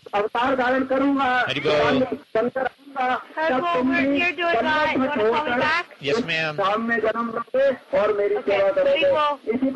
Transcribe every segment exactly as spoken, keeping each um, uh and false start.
अवतार धारण करूंगा, चलकर रहूंगा, तब तुम भी जन्नत में छोड़कर धाम में जन्म लोगे और मेरी सेवा करोगे। इसी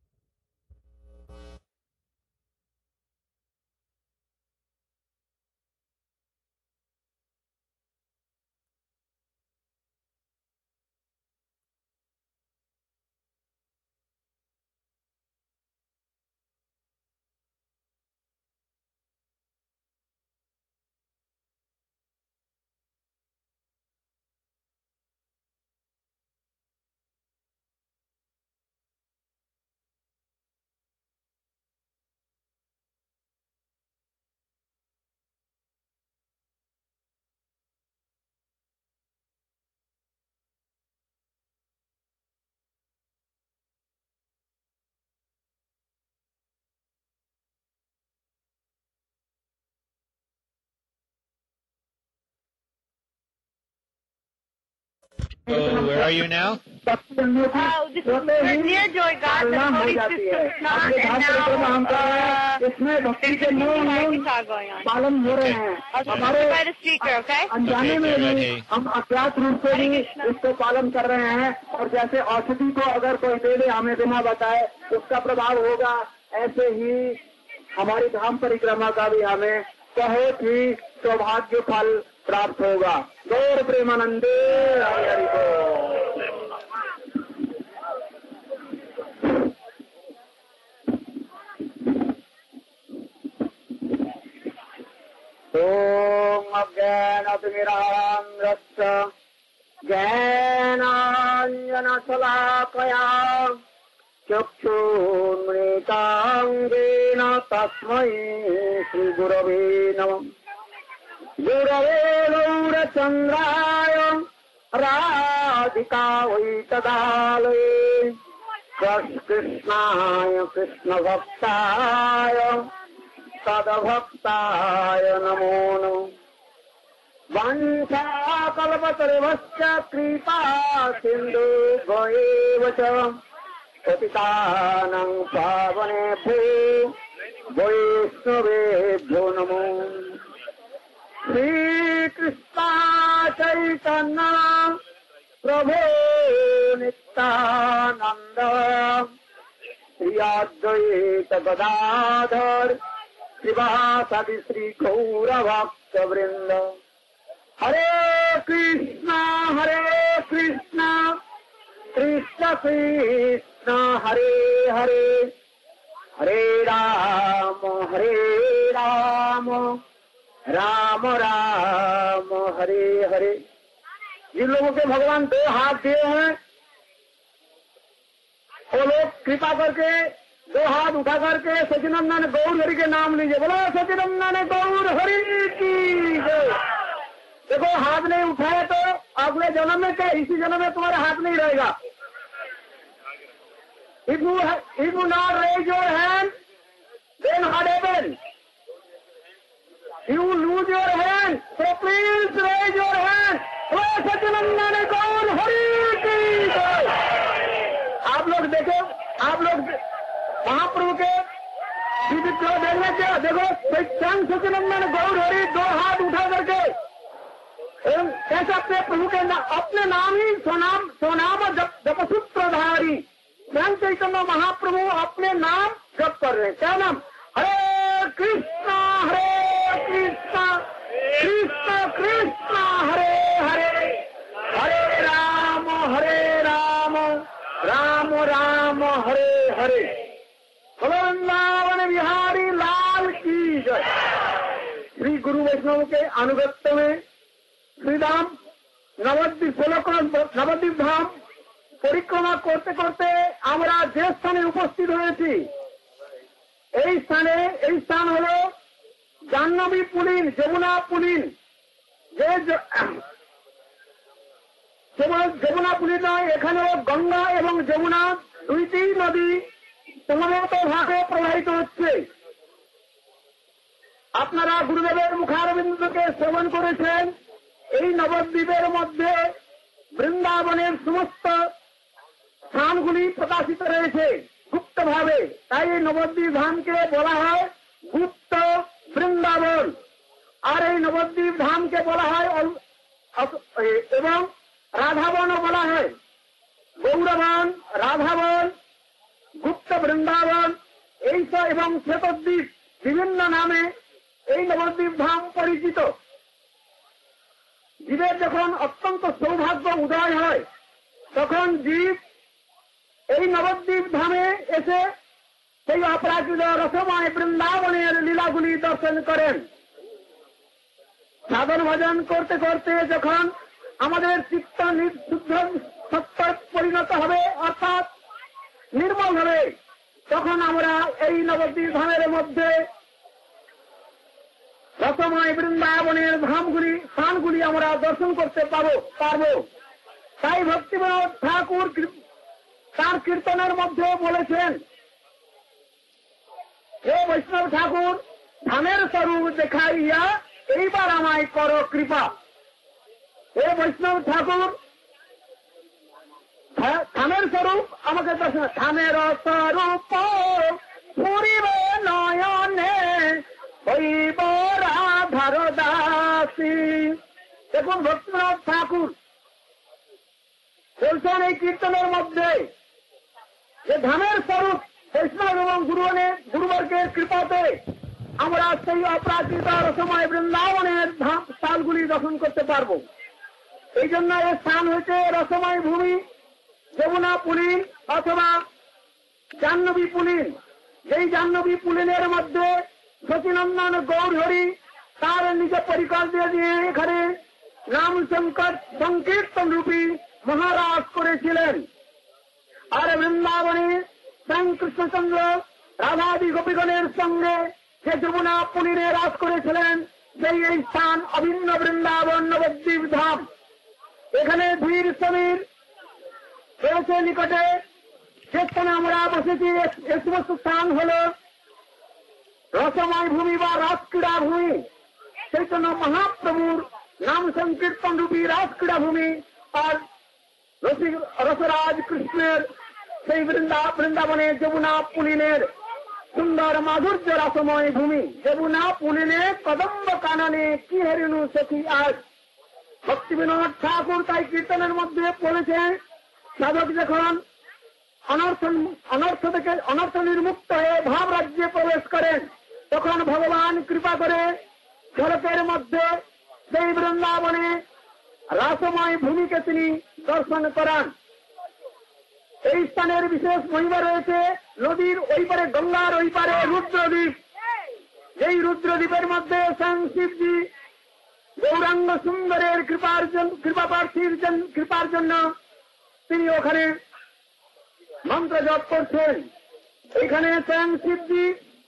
So, where are you now? Oh, this is we're near Joy God, the Holy Sister Snan, and now uh, there's something like going on. पालन हो रहे हैं। हमारे by the speaker, okay? अनजाने में भी हम अज्ञात रूप से भी इसको पालन कर रहे हैं, और जैसे औषधि को अगर कोई दे दे हमें बिना बताए उसका प्रभाव होगा, ऐसे ही हमारी धाम परिक्रमा का भी हमें बहुत ही सौभाग्य फल प्राप्त होगा। गौर प्रेमानंदे हरि हरि बोल। ओम अज्ञानतिमिरान्धस्य ज्ञानाञ्जनशलाकया चक्षुन्मृताङ्गेन तस्मै श्रीगुरवे नमः। गुरवे गौरचन्द्राय राधिकायै तदालये कृष्णाय कृष्णभक्ताय तद्भक्ताय नमो नमः। वंशाकल्पतरुश्च कृपा सिन्धुभ्यैव च पतितानां पावनेभ्यो वैष्णवेभ्यो नमो। श्रीकृष्ण चैतन्य प्रभो नित्यानंद श्री अद्वैत गदाधर श्रीवासादि श्री गौरभक्त वृंद। हरे कृष्ण हरे कृष्ण कृष्ण कृष्ण हरे हरे हरे राम हरे राम राम राम हरे हरे। जिन लोगों के भगवान दो हाथ दिए हैं वो लोग कृपा करके दो हाथ उठा करके सचिनंदन गौर हरि के नाम लीजिए। बोलो सचिनंदन गौर हरि की जय। देखो हाथ नहीं उठाए तो अगले जन्म में क्या, इसी जन्म में तुम्हारा हाथ नहीं रहेगा। If you, if you not raise your hand, then what happens? You lose your hand, so please raise your hand. बोलो सचिनंदन गौर हरि की जय। आप लोग देखो, आप लोग महाप्रभु के विधि को देखना क्या, देखो स्वयं सचिनंदन गौर हरि दो हाथ उठा करके कैसे अपने प्रभु के ना, अपने नाम ही सोनाम सोनाम जप जपसूत्रधारी स्वयं चैतन्य महाप्रभु अपने नाम जप कर रहे हैं। क्या नाम? हरे कृष्ण हरे कृष्ण कृष्ण कृष्ण हरे हरे हरे राम हरे राम राम राम हरे हरे। वृंदावन बिहारी लाल की जय। श्री गुरु वैष्णव के अनुगत्य में श्रीधाम नवद्वीप ষোলক নবদ্বীপ ধাম পরিক্রমা করতে করতে আমরা যে স্থানে উপস্থিত হয়েছি, এই স্থানে এই স্থান হল জাহ্নবী পুলিন, যমুনা পুলিন। যে কেবল যমুনা পুলিন নয়, এখানেও গঙ্গা এবং যমুনা দুইটি নদী সমবেত ভাবে প্রবাহিত হচ্ছে। আপনারা গুরুদেবের মুখারবিন্দকে শ্রবণ করেছেন। এই নবদ্বীপের মধ্যে বৃন্দাবনের সমস্ত স্থানগুলি প্রকাশিত রয়েছে গুপ্ত ভাবে, তাই এই নবদ্বীপ ধামকে বলা হয় গুপ্ত বৃন্দাবন। আর এই নবদ্বীপ ধামকে বলা হয় এবং রাধাবনও বলা হয়। গৌরবন, রাধাবন, গুপ্ত বৃন্দাবন এইসব এবং শ্বেতদ্বীপ বিভিন্ন নামে এই নবদ্বীপ ধাম পরিচিত। জীবের যখন অত্যন্ত সৌভাগ্য উদয় হয় তখন জীব এই নবদ্বীপ ধামে এসে সেই অপরাজিত রসময় বৃন্দাবনের লীলাগুলি দর্শন করেন। সাধন ভজন করতে করতে যখন আমাদের চিত্ত শুদ্ধ সত্য পরিণত হবে অর্থাৎ নির্মল হবে তখন আমরা এই নবদ্বীপ ধামের মধ্যে রসময় বৃন্দাবনের ধামগুলি স্থানগুলি আমরা দর্শন করতে পারবো পারবো তাই ভক্তিবিনোদ ঠাকুর তার কীর্তনের মধ্যে বলেছেন, হে বৈষ্ণব ঠাকুর, ধামের স্বরূপ দেখাইয়া এইবার আমায় করো কৃপা। হে বৈষ্ণব ঠাকুর, ধামের স্বরূপ আমাকে দর্শন, ধামের স্বরূপ পুরিবে নয়নে হইব রাধার দাসী। দেখুন ভক্তিবিনোদ ঠাকুর বলছেন এই কীর্তনের মধ্যে যে ধামের স্বরূপ বৈষ্ণব এবং গুরুবনের গুরুবর্গের কৃপাতে আমরা সেই অপ্রাকৃত রসময় বৃন্দাবনের স্থানগুলি দর্শন করতে পারবো। এই জন্য এর স্থান হয়েছে রসময় ভূমি, যমুনা পুলিন অথবা জাহ্নবী পুলিন। যেই জাহ্নবী পুলিনের মধ্যে সচিনন্দন গৌর হরি তার নিজে পরিকর দিয়ে দিয়ে এখানে নাম সংকট সংকীর্তন রূপী মহারাজ করেছিলেন। আর বৃন্দাবনে স্বয়ং কৃষ্ণচন্দ্র রাধাদি গোপীগণের সঙ্গে যে যমুনা পুলিনে রাজ করেছিলেন সেই এই স্থান অভিন্ন বৃন্দাবন নবদ্বীপ ধাম। এখানে ধীর সমীর রয়েছে নিকটে, যে স্থানে আমরা বসেছি এ সমস্ত স্থান হল রসময় ভূমি বা রাজক্রীড়া ভূমি। চৈতন্য মহাপ্রভুর নাম সংকীর্তন রূপী রাজক্রীড়া ভূমি আর রসরাজ কৃষ্ণের সেই বৃন্দা বৃন্দাবনে যমুনা পুলিনের সুন্দর মাধুর্য রসময় ভূমি। যমুনা পুলিনে কদম্ব কাননে কি হেরিনু সখী আজ। ভক্তিবিনোদ ঠাকুর তাই কীর্তনের মধ্যে বলেছেন, সাধক যখন অনর্থ অনর্থ থেকে অনর্থ নির্মুক্ত হয়ে ভাব রাজ্যে প্রবেশ করেন তখন ভগবান কৃপা করে ঝলকের মধ্যে সেই বৃন্দাবনে রাসময় ভূমিকে তিনি দর্শন করান। এই স্থানের বিশেষ মহিমা রয়েছে। নদীর ওই পারে গঙ্গার ওই পারে রুদ্রদ্বীপ। এই রুদ্রদ্বীপের মধ্যে স্বয়ং শিবজি গৌরাঙ্গ সুন্দরের কৃপার কৃপা প্রার্থীর কৃপার জন্য তিনি ওখানে মন্ত্র জপ করছেন। এখানে স্বয়ং শিবজি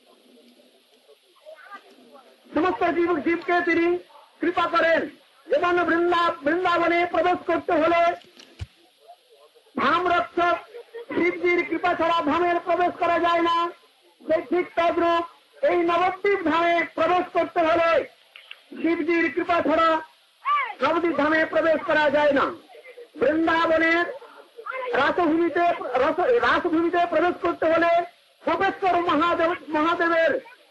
সমস্ত জীব জীবকে তিনি কৃপা করেন। যেমন বৃন্দা বৃন্দাবনে প্রবেশ করতে হলে ধাম রক্ষক শিবজির কৃপা ছাড়া ধামের প্রবেশ করা যায় না, সেই ঠিক তদ্রূপ এই নবদ্বীপ ধামে প্রবেশ করতে হলে শিবজির কৃপা ছাড়া নবদ্বীপ ধামে প্রবেশ করা যায় না। বৃন্দাবনের রাসভূমিতে রাসভূমিতে প্রবেশ করতে হলে সোমেশ্বর মহাদেব মহাদেবের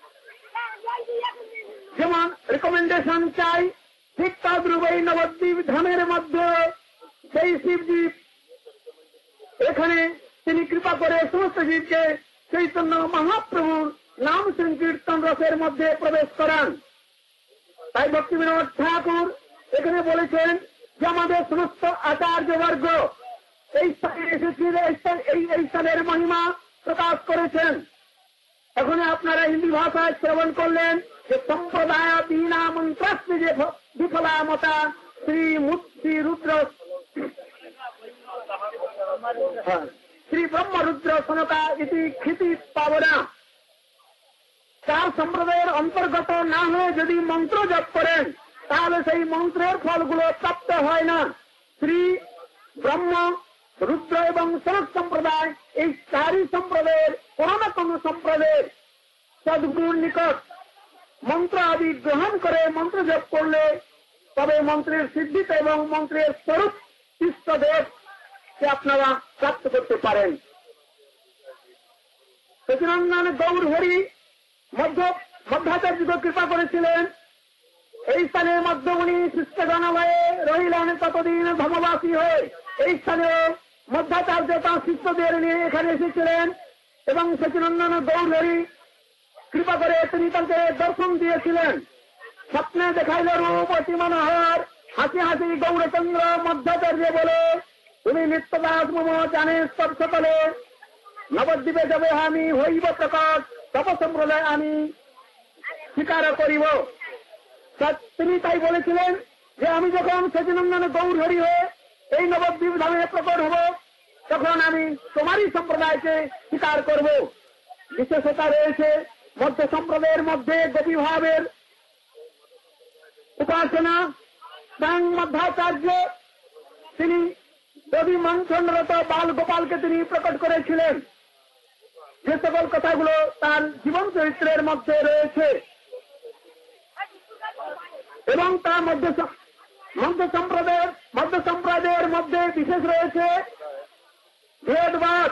যেমন রেকমেন্ডেশন চাই ঠিক তদ্রূপ এই নবদ্বীপ ধামের মধ্যে সেই শিবজি এখানে তিনি কৃপা করে সমস্ত জীবকে চৈতন্য মহাপ্রভুর নাম সংকীর্তন রসের মধ্যে প্রবেশ করান। তাই ভক্তিবিনোদ ঠাকুর এখানে বলেছেন যে আমাদের সমস্ত আচার্যবর্গ এই স্থানে এসেছে, এই এই স্থানের মহিমা প্রকাশ করেছেন। এখন আপনারা হিন্দি ভাষায় শ্রবণ করলেন যে সম্প্রদায় বিনা মন্ত্রাস্তি যে বিফলা মতা শ্রী শ্রী রুদ্র শ্রী ব্রহ্মরুদ্র সনকা ইতি খ্যাতি পাবনা। তার সম্প্রদায়ের অন্তর্গত না হয়ে যদি মন্ত্র জপ করেন তাহলে সেই মন্ত্রের ফলগুলো প্রাপ্ত হয় না। শ্রী ব্রহ্ম রুদ্র এবং সনক সম্প্রদায় এই চারি সম্প্রদায়ের কোন না কোন সম্প্রদায়ের সদ্গুরুর নিকট মন্ত্র আদি গ্রহণ করে মন্ত্র জপ করলে তবে মন্ত্রের সিদ্ধিতে এবং মন্ত্রের স্বরূপ ইষ্টদেব কে আপনারা প্রাপ্ত করতে পারেন। সচিনন্দন গৌর হরি মধ্য মধ্যাচার্যকে কৃপা করেছিলেন এই স্থানের মধ্যে উনি শিষ্যগণালয়ে রহিলেন ততদিন ধর্মবাসী হয়ে। এই স্থানে মধ্যাচার্য তাঁর শিষ্যদের নিয়ে এখানে এসেছিলেন এবং সচিনন্দন গৌরহরি কৃপা করে তিনি তাকে দর্শন দিয়েছিলেন। স্বপ্নে দেখাইল রূপ অতি মনোহর, হাসি হাসি গৌরচন্দ্র মধ্যাচার্য বলে, তুমি নিত্যদাস মম জানে সব সকলে, নবদ্বীপে যাবে আমি হইব প্রকট, তপ সম্প্রদায় আমি স্বীকার করিব। তিনি তাই বলেছিলেন যে আমি যখন সচিনন্দন গৌরহরি হয়ে এই নবদ্বীপ ধামে প্রকট হব, তখন আমি তোমারই সম্প্রদায়কে স্বীকার করব। বিশেষতা রয়েছে মধ্য সম্প্রদায়ের মধ্যে গোপী ভাবের উপাসনা। স্বয়ং মধ্যাচার্য তিনি দেবী মন্থনরত বাল গোপালকে তিনি প্রকট করেছিলেন। যে সকল কথাগুলো তার জীবন চরিত্রের মধ্যে রয়েছে এবং তার মধ্যে মধ্য সম্প্রদায়ের মধ্য সম্প্রদায়ের মধ্যে বিশেষ রয়েছে ভেদবাদ।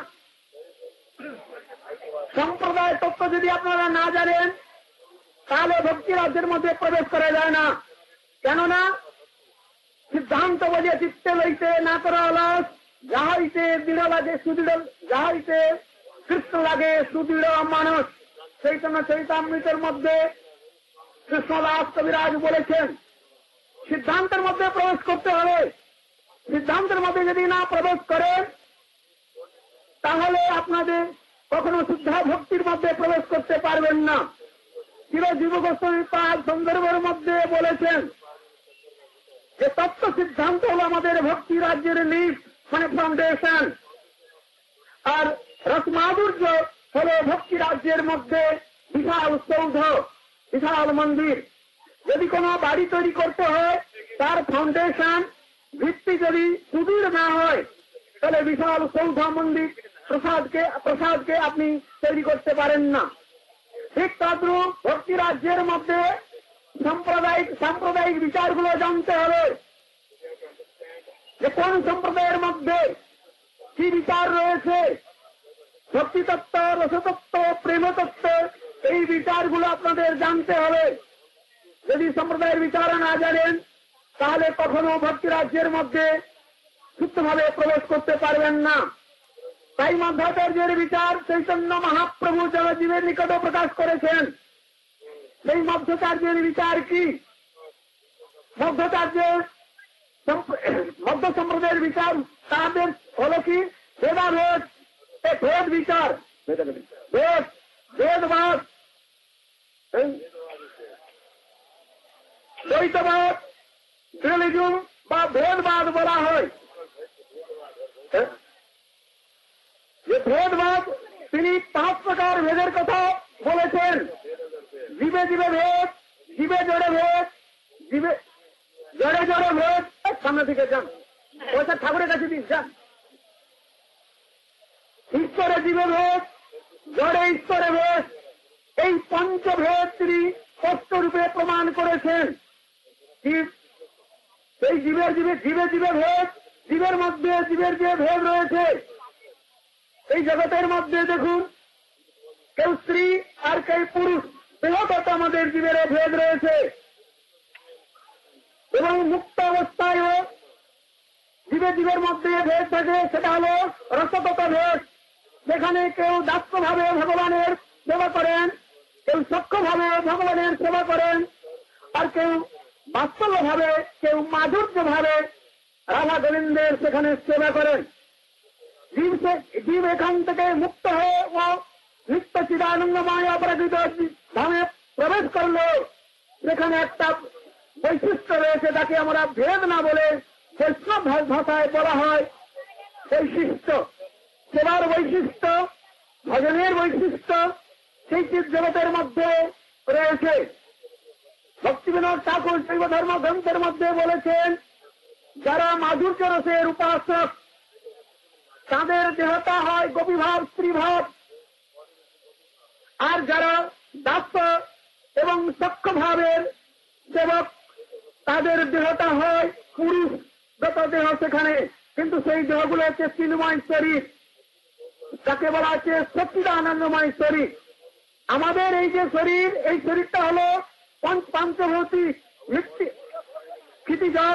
সম্প্রদায় তত্ত্ব যদি আপনারা না জানেন তাহলে ভক্তি রাজ্যের মধ্যে প্রবেশ করা যায় না। কেননা সিদ্ধান্ত বলিয়া চিত্তে লইতে না করা অলস, যাহাইতে দৃঢ় লাগে সুদৃঢ়, যাহাইতে কৃষ্ণ লাগে সুদৃঢ় মানুষ। চৈতন্য চৈতামৃতের মধ্যে কৃষ্ণদাস কবিরাজ বলেছেন সিদ্ধান্তের মধ্যে প্রবেশ করতে হবে। সিদ্ধান্তের মধ্যে যদি না প্রবেশ করেন তাহলে আপনাদের কখনো শুদ্ধা ভক্তির মধ্যে প্রবেশ করতে পারবেন না। চিরজীব গোস্বামী তার সন্দর্ভের মধ্যে বলেছেন যে তত্ত্ব সিদ্ধান্ত হল আমাদের ভক্তি রাজ্যের লিফ, মানে ফাউন্ডেশন, আর রসমাধুর্য হল ভক্তি রাজ্যের মধ্যে বিশাল সৌধ, বিশাল মন্দির। যদি কোনো বাড়ি তৈরি করতে হয় তার ফাউন্ডেশন ভিত্তি যদি সুদূর না হয় তাহলে বিশাল সৌধ মন্দির প্রসাদকে প্রসাদকে আপনি তৈরি করতে পারেন না। ঠিক তদ্রূপ ভক্তি রাজ্যের মধ্যে সাম্প্রদায়িক সাম্প্রদায়িক বিচারগুলো জানতে হবে যে কোন সম্প্রদায়ের মধ্যে কি বিচার রয়েছে। ভক্তি তত্ত্ব, রসতত্ত্ব, প্রেমতত্ত্ব, এই বিচারগুলো আপনাদের জানতে হবে। যদি সম্প্রদায়ের বিচার না জানেন তাহলে কখনো ভক্তি রাজ্যের মধ্যে সুস্থভাবে প্রবেশ করতে পারবেন না। তাই মধ্যাচার্যের বিচার চৈতন্য মহাপ্রভু জনজীবের নিকটে প্রকাশ করেছেন। সেই মধ্যাচার্যের বিচার কি? মধ্যাচার্য মধ্য সম্প্রদায়ের বিচার তাদের হল কি? ভেদাভেদ, ভেদ বিচার, ভেদ ভেদবাদ, দ্বৈতবাদ, ডুয়ালিজম বা ভেদবাদ বলা হয়। যে ভেদবাদ তিনি পাঁচ প্রকার ভেদের কথা বলেছেন। জীবে জীবে ভেদ, জীবে জড়ে ভেদ, জীবে জড়ে জড়ে ভেদ। সামনে থেকে যান, ওইটা ঠাকুরের কাছে দিন যান। ঈশ্বরে জীবে ভেদ, জড়ে ঈশ্বরে ভেদ, এই পঞ্চভেদ তিনি স্পষ্টরূপে প্রমাণ করেছেন। সেই জীবের জীবে জীবে জীবে ভেদ, জীবের মধ্যে জীবের যে ভেদ রয়েছে এই জগতের মধ্যে দেখুন, কেউ স্ত্রী আর কেউ পুরুষ, দেহগত আমাদের জীবের ভেদ রয়েছে। এবং মুক্ত অবস্থায়ও জীবে জীবের মধ্যে ভেদ থাকে, সেটা হল রসগত ভেদ। যেখানে কেউ দাস্যভাবে ভগবানের সেবা করেন, কেউ সক্ষভাবে ভগবানের সেবা করেন, আর কেউ বাস্তব ভাবে, কেউ মাধুর্য ভাবে রাধা গোবিন্দের সেখানে সেবা করেন। জীব জীব এখান থেকে মুক্ত হয়ে ও নিত্য চিদানন্দময় অপরাজিত ধামে প্রবেশ করলো। সেখানে একটা বৈশিষ্ট্য রয়েছে, যাকে আমরা ভেদ না বলে বৈষ্ণব ভাষায় বলা হয় বৈশিষ্ট্য। সেবার বৈশিষ্ট্য, ভজনের বৈশিষ্ট্য সেই চিৎ জগতের মধ্যে রয়েছে। ভক্তিবিনোদ ঠাকুর শৈব ধর্ম গ্রন্থের মধ্যে বলেছেন, যারা মাধুর্য রসের উপাসক তাদের দেহতা হয় গোপীভাব, স্ত্রীভাব। আর যারা দাস্য এবং সক্ষ ভাবের সেবক তাদের দেহতা হয় পুরুষগত দেহ সেখানে, কিন্তু সেই দেহগুলো হচ্ছে চিন্ময় শরীর, তাকে বলা হচ্ছে সচ্চিদানন্দময় শরীর। আমাদের এই যে শরীর, এই শরীরটা হলো পঞ্চভৌতিক মৃত্যু ক্ষিতি জল,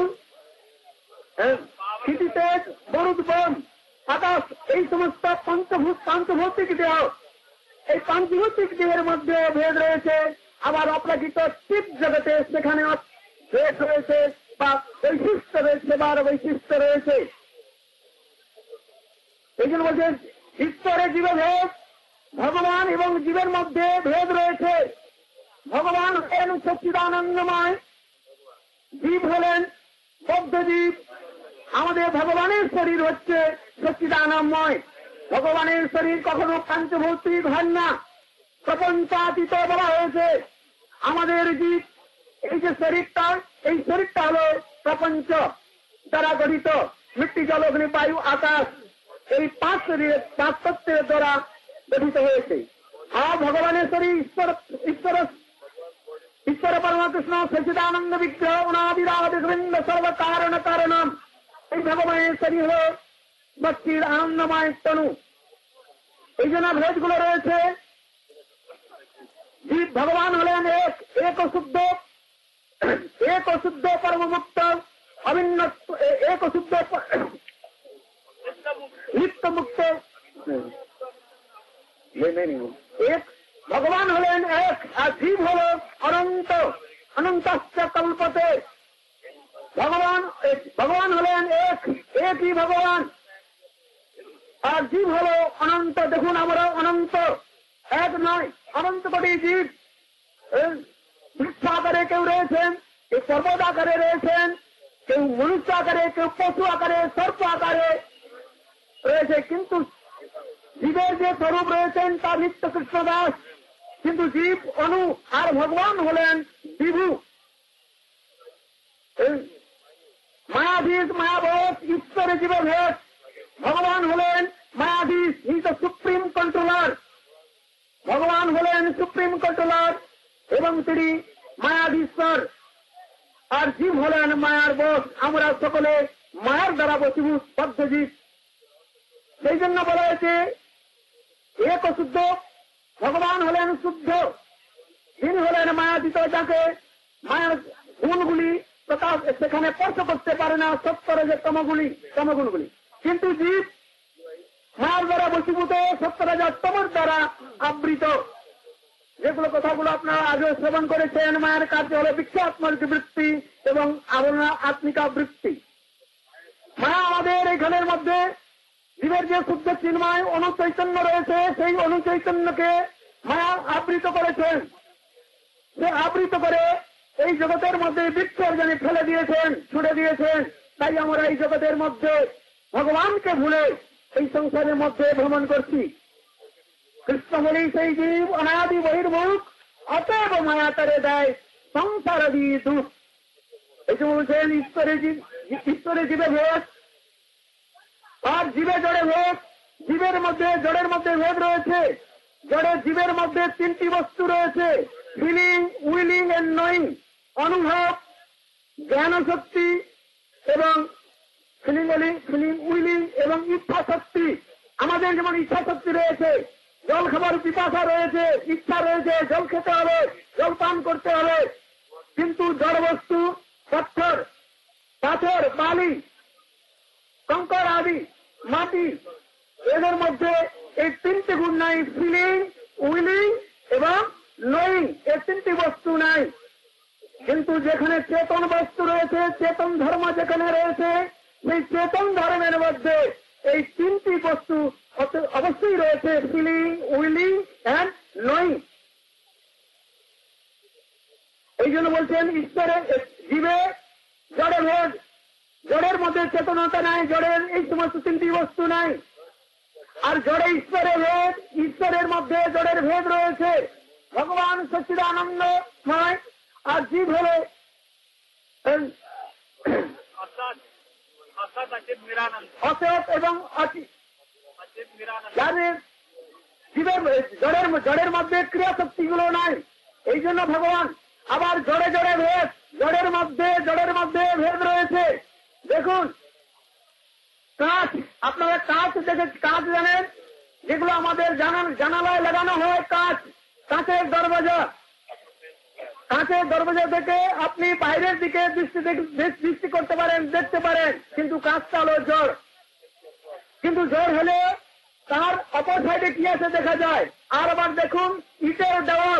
ক্ষিতি তেজ, বরুদ বন, আকাশ, এই সমস্ত পঞ্চভূত পাঞ্চভৌতিক দেহ, এই পাঞ্চভৌতিক দেহের মধ্যে ভেদ রয়েছে। আবার অপ্রাকৃত চিৎ জগতে সেখানে ভেদ রয়েছে বা বৈশিষ্ট্য রয়েছে বা বৈশিষ্ট্য রয়েছে। এই জন্য বলছে ঈশ্বরের জীবে ভেদ, ভগবান এবং জীবের মধ্যে ভেদ রয়েছে। ভগবান হলেন সচ্চিদানন্দময়, জীব হলেন বদ্ধজীব। আমাদের ভগবানের শরীর হচ্ছে সচ্চিদানন্দময়। ভগবানের শরীর কখনো পাঞ্চভৌতিক হয় না, প্রপঞ্চাতীত বলা হয়েছে। আমাদের জীব এই যে শরীরটা, এই শরীরটা হল প্রপঞ্চ দ্বারা গঠিত, মৃত্যু জল অগ্নি বায়ু আকাশ, এই পাঁচ শরীরের পাঁচ তত্ত্বের দ্বারা গঠিত হয়েছে। আর ভগবানের শরীর ঈশ্বর ঈশ্বর ঈশ্বর পরমকৃষ্ণ সচিদানন্দ বিগ্রহ অনাদিরাদিবৃন্দ সর্ব কারণ কারণম। এই ভগবানের শরীর হল ভক্তির আনন্দময় তনু। এই জন্য ভেদগুলো রয়েছে। জীব ভগবান হলেন এক, এক শুদ্ধ, এক শুদ্ধ পরমমুক্ত অভিন্ন, এক শুদ্ধ নিত্য মুক্ত। এক ভগবান হলেন এক, আর জীব হল অনন্ত, অনন্তশ্চ কল্পতে। ভগবান ভগবান হলেন এক, একই ভগবান, আর জীব হল অনন্ত। দেখুন আমরা অনন্ত, এক নয়, অনন্ত কোটি জীব। বৃক্ষ আকারে কেউ রয়েছেন, কেউ পর্বত আকারে রয়েছেন, কেউ মনুষ্য আকারে, কেউ পশু আকারে, সর্প আকারে রয়েছে। কিন্তু জীবের যে স্বরূপ রয়েছেন তা নিত্য কৃষ্ণ দাস। কিন্তু জীব অনু, আর ভগবান হলেন বিভু। মায়াধীশ মায়াবশ ঈশ্বরের জীবে ভেদ। ভগবান হলেন মায়াধীশ, হি দ্য সুপ্রিম কন্ট্রোলার। ভগবান হলেন সুপ্রিম কন্ট্রোলার এবং তিনি মায়াধীশ্বর, আর জীব হলেন মায়ার বশ। আমরা সকলে মায়ার দ্বারা বশীভূত বদ্ধজীব। সেই জন্য বলা হয়েছে এক শুদ্ধ, ভগবান হলেন শুদ্ধ, তিনি হলেন মায়াতীত, যাকে মায়ার গুণগুলি প্রকাশ সেখানে স্পর্শ করতে পারে না, সত্তর যে তমগুলি তমগুণগুলি। কিন্তু জীব মায়ার দ্বারা বশীভূত, সত্তর হাজার তমর দ্বারা আবৃত। যেগুলো কথাগুলো আপনারা আগে শ্রবণ করেছেন, মায়ের কার্য হল বিখ্যাত্মক বৃত্তি এবং আবরণা আত্মিকা বৃত্তি। মায়া আমাদের এইখানের মধ্যে জীবের যে শুদ্ধ চিন্ময় অনুচৈতন্য রয়েছে, সেই অনুচৈতন্যকে মায়া আবৃত করেছেন। সে আবৃত করে এই জগতের মধ্যে বিসর্জনে ফেলে দিয়েছেন, ছুড়ে দিয়েছেন। তাই আমরা এই জগতের মধ্যে ভগবানকে ভুলে এই সংসারের মধ্যে ভ্রমণ করছি। কৃষ্ণ বলি সেই জীব অনাদি বহির্মুখ, অতএব মায়া তারে দেয় সংসারাদি দুঃখ। এই যে বলছেন ঈশ্বরের জীব, ঈশ্বরের জীবে ভেদ আর জীবে জড়ে ভেদ। জীবের মধ্যে জড়ের মধ্যে ভেদ রয়েছে। জড়ের জীবের মধ্যে তিনটি বস্তু রয়েছে, ফিলিং, উইলিং এন্ড নোয়িং। অনুভব, জ্ঞান শক্তি এবং ফিলিং ফিলিং উইলিং এবং ইচ্ছা শক্তি। আমাদের যেমন ইচ্ছা শক্তি রয়েছে, জল খাবার পিপাসা রয়েছে, ইচ্ছা রয়েছে, জল খেতে হবে, জল পান করতে হবে। কিন্তু জড় বস্তু পাথর, পাথর, বালি, কঙ্কর আদি, মাটি, এদের মধ্যে এই তিনটি গুণ নাই, ফিলিং, উইলিং এবং নোয়িং। এই তিনটি বস্তু নাই। কিন্তু যেখানে চেতন বস্তু রয়েছে, চেতন ধর্ম যেখানে রয়েছে, সেই চেতন ধর্মের মধ্যে এই তিনটি বস্তু অবশ্যই রয়েছে, ফিলিং, উইলিং অ্যান্ড নোয়িং। এই জন্য বলছেন ঈশ্বরের জীবে জড়ে ভেদ। জড়ের মধ্যে চেতনতা নাই, জড়ের এই সমস্ত তিনটি বস্তু নাই। আর জড়ে ঈশ্বরের ভেদ, ঈশ্বরের মধ্যে জড়ের ভেদ রয়েছে। ভগবান সচ্চিদানন্দ নয়, আর জীব হল অসৎ এবং অতি। যাদের জীবের জড়ের জড়ের মধ্যে ক্রিয়া শক্তিগুলো নাই, এই জন্য ভগবান। আবার জড়ে জড়ে ভেদ, জড়ের মধ্যে জড়ের মধ্যে ভেদ রয়েছে। দেখুন কাঁচ, আপনারা কাঁচ দেখে কাঁচ জানেন, যেগুলো আমাদের জানালায় লাগানো হয়, কাঁচ, কাঁচের দরওয়াজা। কাঁচের দরজা থেকে আপনি বাইরের দিকে দৃষ্টি দৃষ্টি করতে পারেন, দেখতে পারেন, কিন্তু কাঁচটা হলো জড়। কিন্তু জড় হলে তার অপর সাইডে কি আছে দেখা যায়। আর আবার দেখুন ইটের দেওয়াল,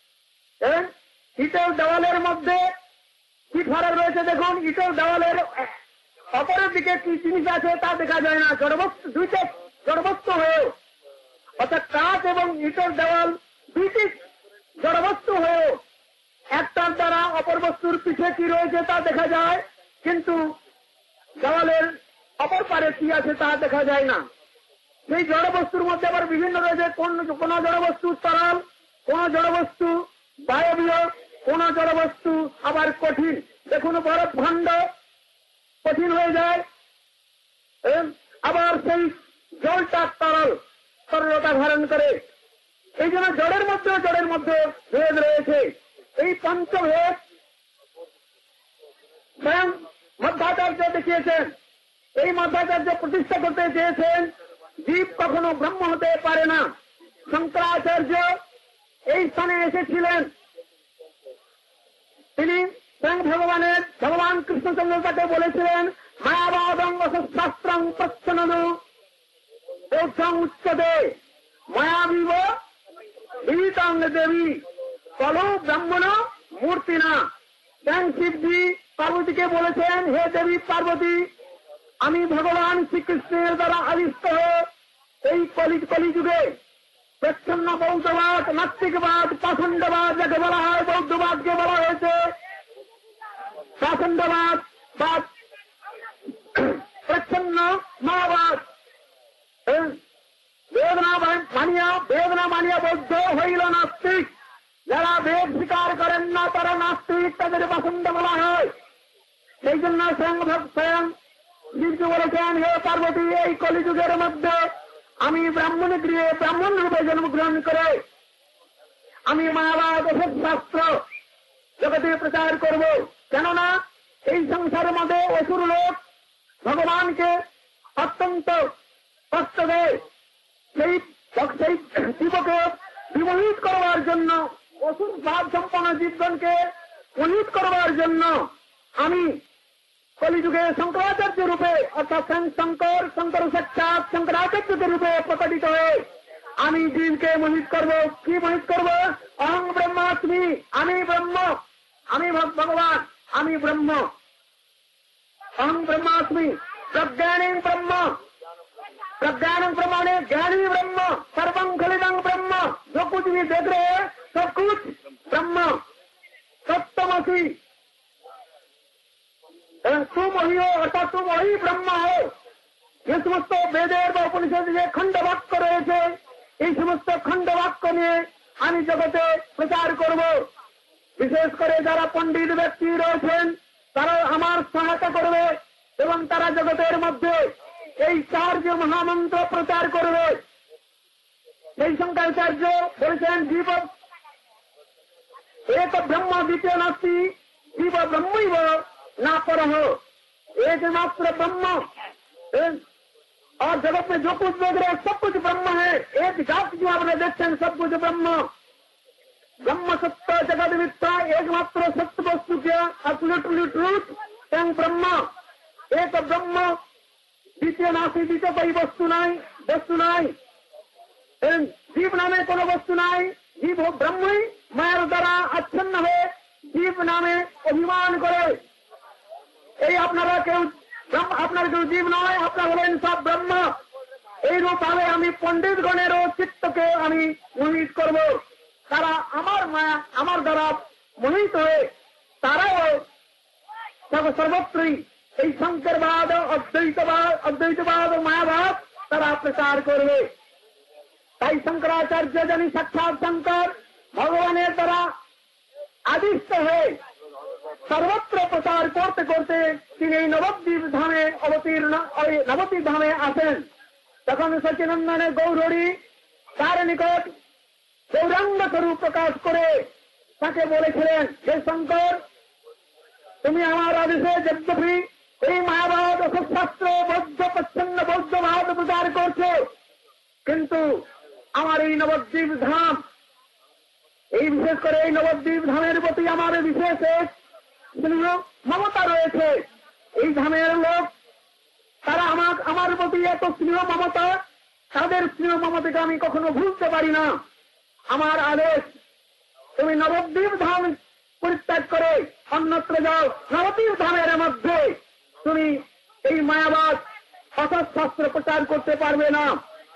ইটের দেওয়ালের মধ্যে কি ফারাক রয়েছে দেখুন। ইটের দেওয়ালের অপরের দিকে কি জিনিস আছে তা দেখা যায় না, জড়বস্তু দুইটা জড়বস্তু হয়েও, অর্থাৎ কাঁচ এবং ইটের দেওয়াল দুইটি জড়বস্তু হয়েও একটার দ্বারা অপর বস্তুর পিছে কি রয়েছে তা দেখা যায়, কিন্তু দেওয়ালের অপর পারে কি আছে তা দেখা যায় না। সেই জড়বস্তুর মধ্যে আবার বিভিন্ন রয়েছে, কোন কোন জড়বস্তু তরল, কোন জড়বস্তু বায়বীয়, কোন জড়বস্তু আবার কঠিন। দেখুন বরফ খণ্ড কঠিন হয়ে যায়, আবার সেই জলটা তরল, তরলতা ধারণ করে। এই জন্য জড়ের মধ্যে জড়ের মধ্যে ভেদ রয়েছে। এই পঞ্চভেদ স্বয়ং মধ্যাচার্য দেখিয়েছেন। এই মধ্যাচার্য প্রতিষ্ঠা করতে চেয়েছেন জীব কখনো ব্রহ্ম হতে পারে না। শঙ্করাচার্য এই স্থানে এসেছিলেন, তিনি স্বয়ং ভগবানের ভগবান কৃষ্ণচন্দ্র তাকে বলেছিলেন মায়াবাদং শাস্ত্রং প্রচ্ছন্ন বৌদ্ধং উচ্চতে মায়াবিব বিহিতাং দেবী কলো ব্রাহ্মণ মূর্তি না। স্বয়ং শিবজি পার্বতীকে বলেছেন, হে দেবী পার্বতী, আমি ভগবান শ্রীকৃষ্ণের দ্বারা আবিষ্ট হয়ে এই কলি কলিযুগে প্রচ্ছন্ন বৌদ্ধবাদ, নাস্তিকবাদ, পাষণ্ডবাদ যাকে বলা হয়, বৌদ্ধবাদকে বলা হয়েছে পাষণ্ডবাদ বা প্রচ্ছন্ন মায়াবাদ। বেদনা মানিয়া বেদনা মানিয়া বৌদ্ধ হইল নাস্তিক। যারা বেদ স্বীকার করেন না তারা নাস্তিক, তাদের পাষণ্ড বলা হয়। সেই জন্য স্বয়ং স্বয়ং শিবজি বলেছেন, হে পার্বতী, এই কলিযুগের মধ্যে আমি ব্রাহ্মণ গৃহে ব্রাহ্মণ রূপে জন্মগ্রহণ করে আমি মায়াবাদ শাস্ত্র জগতে প্রচার করব। কেননা এই সংসারের মধ্যে অসুর লোক ভগবানকে অত্যন্ত কষ্ট দেয়। সেই সেই জীবকে বিমোহিত করবার জন্য, অসুর ভাব সম্পন্ন জীবগণকে মোহিত করবার জন্য আমি কলিযুগে শঙ্করাচার্য রূপে অর্থাৎ শঙ্কর শঙ্কর সাক্ষাৎ শঙ্করাচার্য রূপে প্রকটিত হয়ে আমি জীবকে মোহিত করব। কি মোহিত করব? অহং ব্রহ্মাস্মি, আমি ব্রহ্ম, আমি ভগবান, আমি ব্রহ্ম। অহং ब्रह्मास्मि, प्रज्ञानी ब्रह्म, प्रज्ञान ब्रह्म ने ज्ञानी ब्रह्म, सर्वं खलिदं ब्रह्म, जो कुछ भी देख रहे हैं सब कुछ ब्रह्म, सप्तमसी, तुम वही हो अर्थात तुम वही ब्रह्म हो। ये समस्त वेदेर বা উপনিষদ যে খণ্ড বাক্য রয়েছে এই সমস্ত খণ্ড বাক্য নিয়ে আমি জগতে প্রচার করব। বিশেষ করে যারা পণ্ডিত ব্যক্তি রয়েছেন তারা আমার সহায়তা করবে এবং তারা জগতের মধ্যে এই চার্য মহামন্ত্র প্রচার করবে। এই শঙ্করাচার্য বলেছেন জীব এক ব্রহ্ম দ্বিতীয় নাস্তি, জীব ব্রহ্মৈব ना पर हो, एकमात्र ब्रह्म। और जगत में जो कुछ देख रहे सब कुछ ब्रह्म है। एक जाति जो आपने देखते हैं सब कुछ ब्रह्म, ब्रह्म सत्य जगत वित्ता एकमात्र सत्य वस्तु क्या एब्सोल्युटली ट्रूथ एंड ब्रह्म। एक ब्रह्म द्वितीय नासी, द्वितीय कोई वस्तु नहीं, वस्तु नहीं। जीव नामे कोनो वस्तु नहीं, जीव हो ब्रह्म ही मायर द्वारा अच्छन्न हो जीव नामे अभिमान करे। এই আপনারা কেউ আপনার কেউ জীব নয়, আপনারা হলেন সব ব্রহ্ম। এইরূপ ভাবে আমি পণ্ডিতগণেরও চিত্তকে আমি মোহিত করব। তারা আমার মায়া আমার দ্বারা মোহিত হয়ে তারাও সর্বত্রই এই শঙ্করবাদ, অদ্বৈতবাদ, অদ্বৈতবাদ ও মায়াবাদ তারা প্রচার করবে। তাই শঙ্করাচার্য যিনি সাক্ষাৎ শঙ্কর ভগবানের দ্বারা আদিষ্ট হয়ে সর্বত্র প্রচার করতে করতে তিনি এই নবদ্বীপ ধামে অবতীর্ণ নবদ্বীপ ধামে আসেন। তখন সচিনন্দনে গৌরী তার নিকট গৌরাঙ্গ স্বরূপ প্রকাশ করে তাকে বলেছিলেন, হে শঙ্কর, তুমি আমার আদেশে যদ্যপি এই মায়াবাদ অশাস্ত্র বৌদ্ধ প্রচ্ছন্ন বৌদ্ধবাদ প্রচার করছো, কিন্তু আমার এই নবদ্বীপ ধাম এই বিশেষ করে এই নবদ্বীপ ধামের প্রতি আমার বিশেষ এক স্নেহ মমতা রয়েছে। এই ধামের লোক তারা আমার আমার প্রতি এত স্নেহ মমতা, তাদের স্নেহ মমতাকে আমি কখনো ভুলতে পারি না। আমার আদেশ, তুমি নবদ্বীপ ধাম পরিত্যাগ করে অন্যত্র যাও। নবদ্বীপ ধামের মধ্যে তুমি এই মায়াবাদ অসৎ শাস্ত্র প্রচার করতে পারবে না।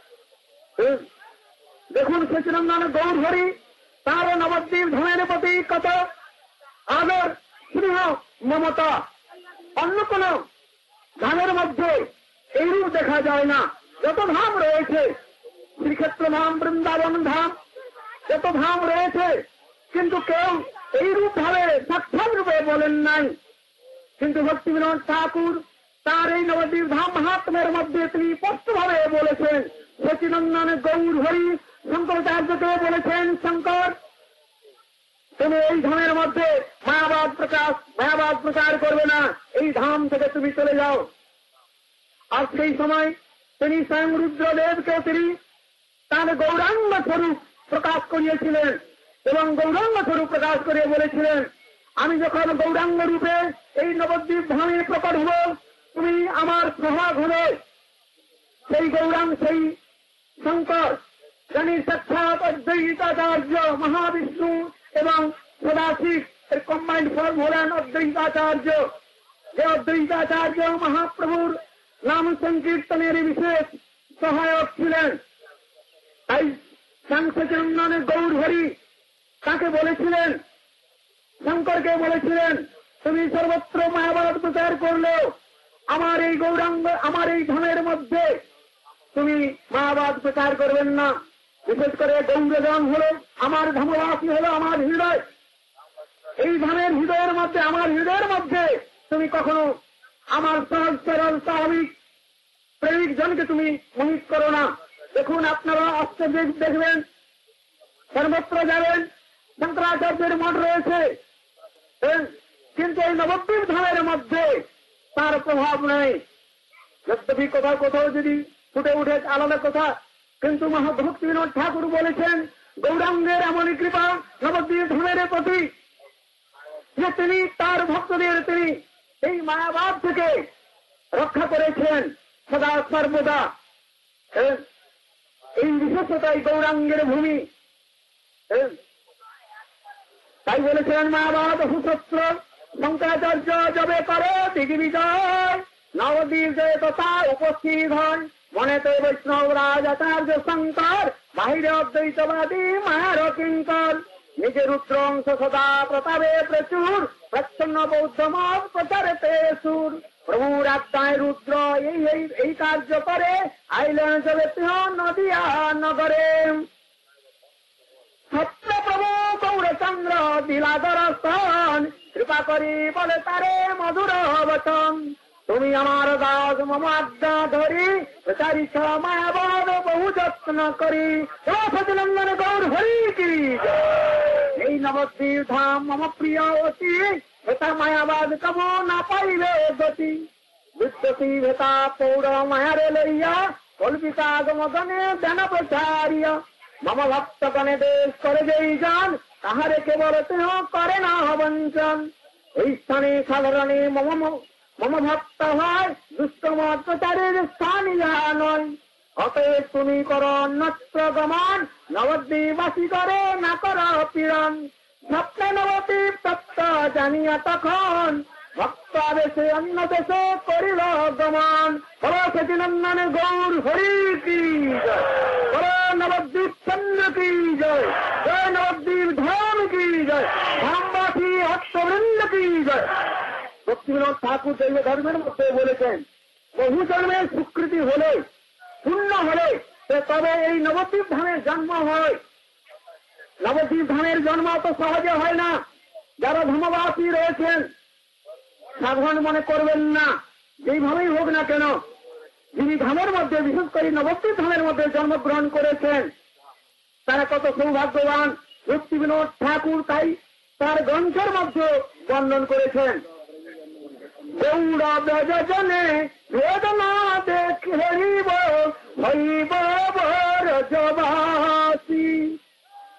দেখুন সচিনন্দন গৌর হরি তার নবদ্বীপ ধামের প্রতি কত আদর স্নেহ মমতা, অন্য কোন ধামের মধ্যে এইরূপ দেখা যায় না। যত ধাম রয়েছে, শ্রীক্ষেত্র ধাম, বৃন্দাবন ধাম, যত ধাম রয়েছে, কিন্তু কেউ এইরূপ ভাবে সাক্ষাৎ রূপে বলেন নাই। কিন্তু ভক্তিবিনোদ ঠাকুর তার এই নবদ্বীপ ধাম মহাত্মের মধ্যে তিনি স্পষ্টভাবে বলেছেন। সচিনন্দন গৌর হরি শঙ্করাচার্যকে বলেছেন, শঙ্কর তুমি এই ধামের মধ্যে মায়াবাদ প্রকাশ মায়াবাদ প্রচার করবে না, এই ধাম থেকে তুমি চলে যাও। আর সেই সময় তিনি স্বয়ং রুদ্রদেবকে তিনি তার গৌরাঙ্গ স্বরূপ প্রকাশ করিয়েছিলেন এবং গৌরাঙ্গ স্বরূপ প্রকাশ করে বলেছিলেন, আমি যখন গৌরাঙ্গ রূপে এই নবদ্বীপ ধামে প্রকট হব, তুমি আমার সহাগ হবে। সেই গৌরাঙ্গ, সেই শঙ্কর যিনি সাক্ষাৎ অদ্বৈতাচার্য মহাবিষ্ণু এবং সদাশিব এর কম্বাইন্ড ফর্ম হলেন অদ্বৈতাচার্য। যে অদ্বৈতাচার্য মহাপ্রভুর নাম সংকীর্তনের বিশেষ সহায়ক ছিলেন। তাই সচিনন্দন গৌর হরি তাকে বলেছিলেন, শঙ্করকে বলেছিলেন, তুমি সর্বত্র মায়াবাদ প্রচার করলেও আমার এই গৌরাঙ্গ আমার এই ধামের মধ্যে তুমি মায়াবাদ প্রচার করবেন না। বিশেষ করে গৌরজন হলো আমার ধামবাসী, হলো আমার হৃদয়। এই ধামের হৃদয়ের মধ্যে আমার হৃদয়ের মধ্যে তুমি কখনো আমার সহজ সরল স্বাভাবিক প্রেমিক জনকে তুমি মোহিত করো না। দেখুন আপনারা আশ্চর্য দেখবেন, সর্বত্র যাবেন শঙ্করাচার্যের মঠ রয়েছে, কিন্তু এই নবদ্বীপ ধামের মধ্যে তার প্রভাব নেই। যদ্যপি কোথাও কোথাও যদি ফুটে উঠে আলাদা কথা, কিন্তু মহাভক্তিবিনোদ ঠাকুর বলেছেন গৌরাঙ্গের এমনই কৃপা নবদ্বীপ ধামের প্রতি যে তিনি তার ভক্তদের তিনি এই মায়াবাদ থেকে রক্ষা করেছেন সদা সর্বদা। এই বিশেষতাই গৌরাঙ্গের ভূমি। তাই বলেছেন মায়াবাদ সুশস্ত্র শঙ্করাচার্য যবে করে দিগ্বিজয়, নবদ্বীপ তথা উপস্থিত হন মনেতে বৈষ্ণব রাজ আচার্য শঙ্কর, বাহিরে অদ্বৈতবাদী মায়ার কিঙ্কর। নিজে রুদ্রংশ সদা প্রতাপে প্রচুর, প্রচ্ছন্ন বৌদ্ধ মত প্রচারেতে সুর। প্রভুর আজ্ঞায় রুদ্র এই এই কার্য করে, আইলেন চলে নদিয়া নগরে। সত্য প্রভু গৌরচন্দ্র দিলা দর্শন, কৃপা করি বলে তারে মধুর বচন। তুমি আমার দাস মম আজ্ঞা ধরি, প্রচারিছ মায়াবাদ বহু যত্ন করি। সচিনন্দন গৌর হরি কি এই নবদ্বীপ ধাম মম প্রিয় অতি, হেতা মায়াবাদ কব না পাইবে গতি। বিদ্যতি হেতা পৌর মায়ারে লইয়া, কল্পিতাগম গণে জ্ঞান প্রচারিয়া। মম ভক্ত গণে দেশ করে যেই যান, তাহারে কেবল তেহ করে না বঞ্চন। এই স্থানে সাধারণে মম মম ভক্ত হয়, দুষ্টমত প্রচারের স্থান ইহা নয়। অতএব তুমি কর অন্যত্র গমন, নবদ্বীপবাসী করে না কর পীড়ন। স্বপ্নে নবদ্বীপ তত্ত্ব জানিয়া তখন, ভক্ত আদেশে অন্য দেশে করিল গমন। বলো সচিনন্দন গৌর হরি কি জয়, বলো নবদ্বীপ চন্দ্র কি জয়, জয় নবদ্বীপ ধাম কি জয়, ধামবাসী ভক্তবৃন্দ কি জয়। ভক্তিবিনোদ ঠাকুর জৈব ধর্মের মধ্যে বলেছেন, বহু জন্মের স্বীকৃতি হলে শূন্য হলে তবে এই নবদ্বীপ ধামের জন্ম হয়। নবদ্বীপ ধামের জন্ম তো সহজে হয় না। যারা ধামবাসী রয়েছেন সাধারণ মনে করবেন না, যেইভাবেই হোক না কেন, যিনি ধামের মধ্যে বিশেষ করে নবদ্বীপ ধামের মধ্যে জন্মগ্রহণ করেছেন তারা কত সৌভাগ্যবান। ভক্তিবিনোদ ঠাকুর তাই তার গ্রন্থের মধ্যে বর্ণন করেছেন, গৌড়া ব্রজনে বেদনা দেখিব হইব ব্রজবাসী।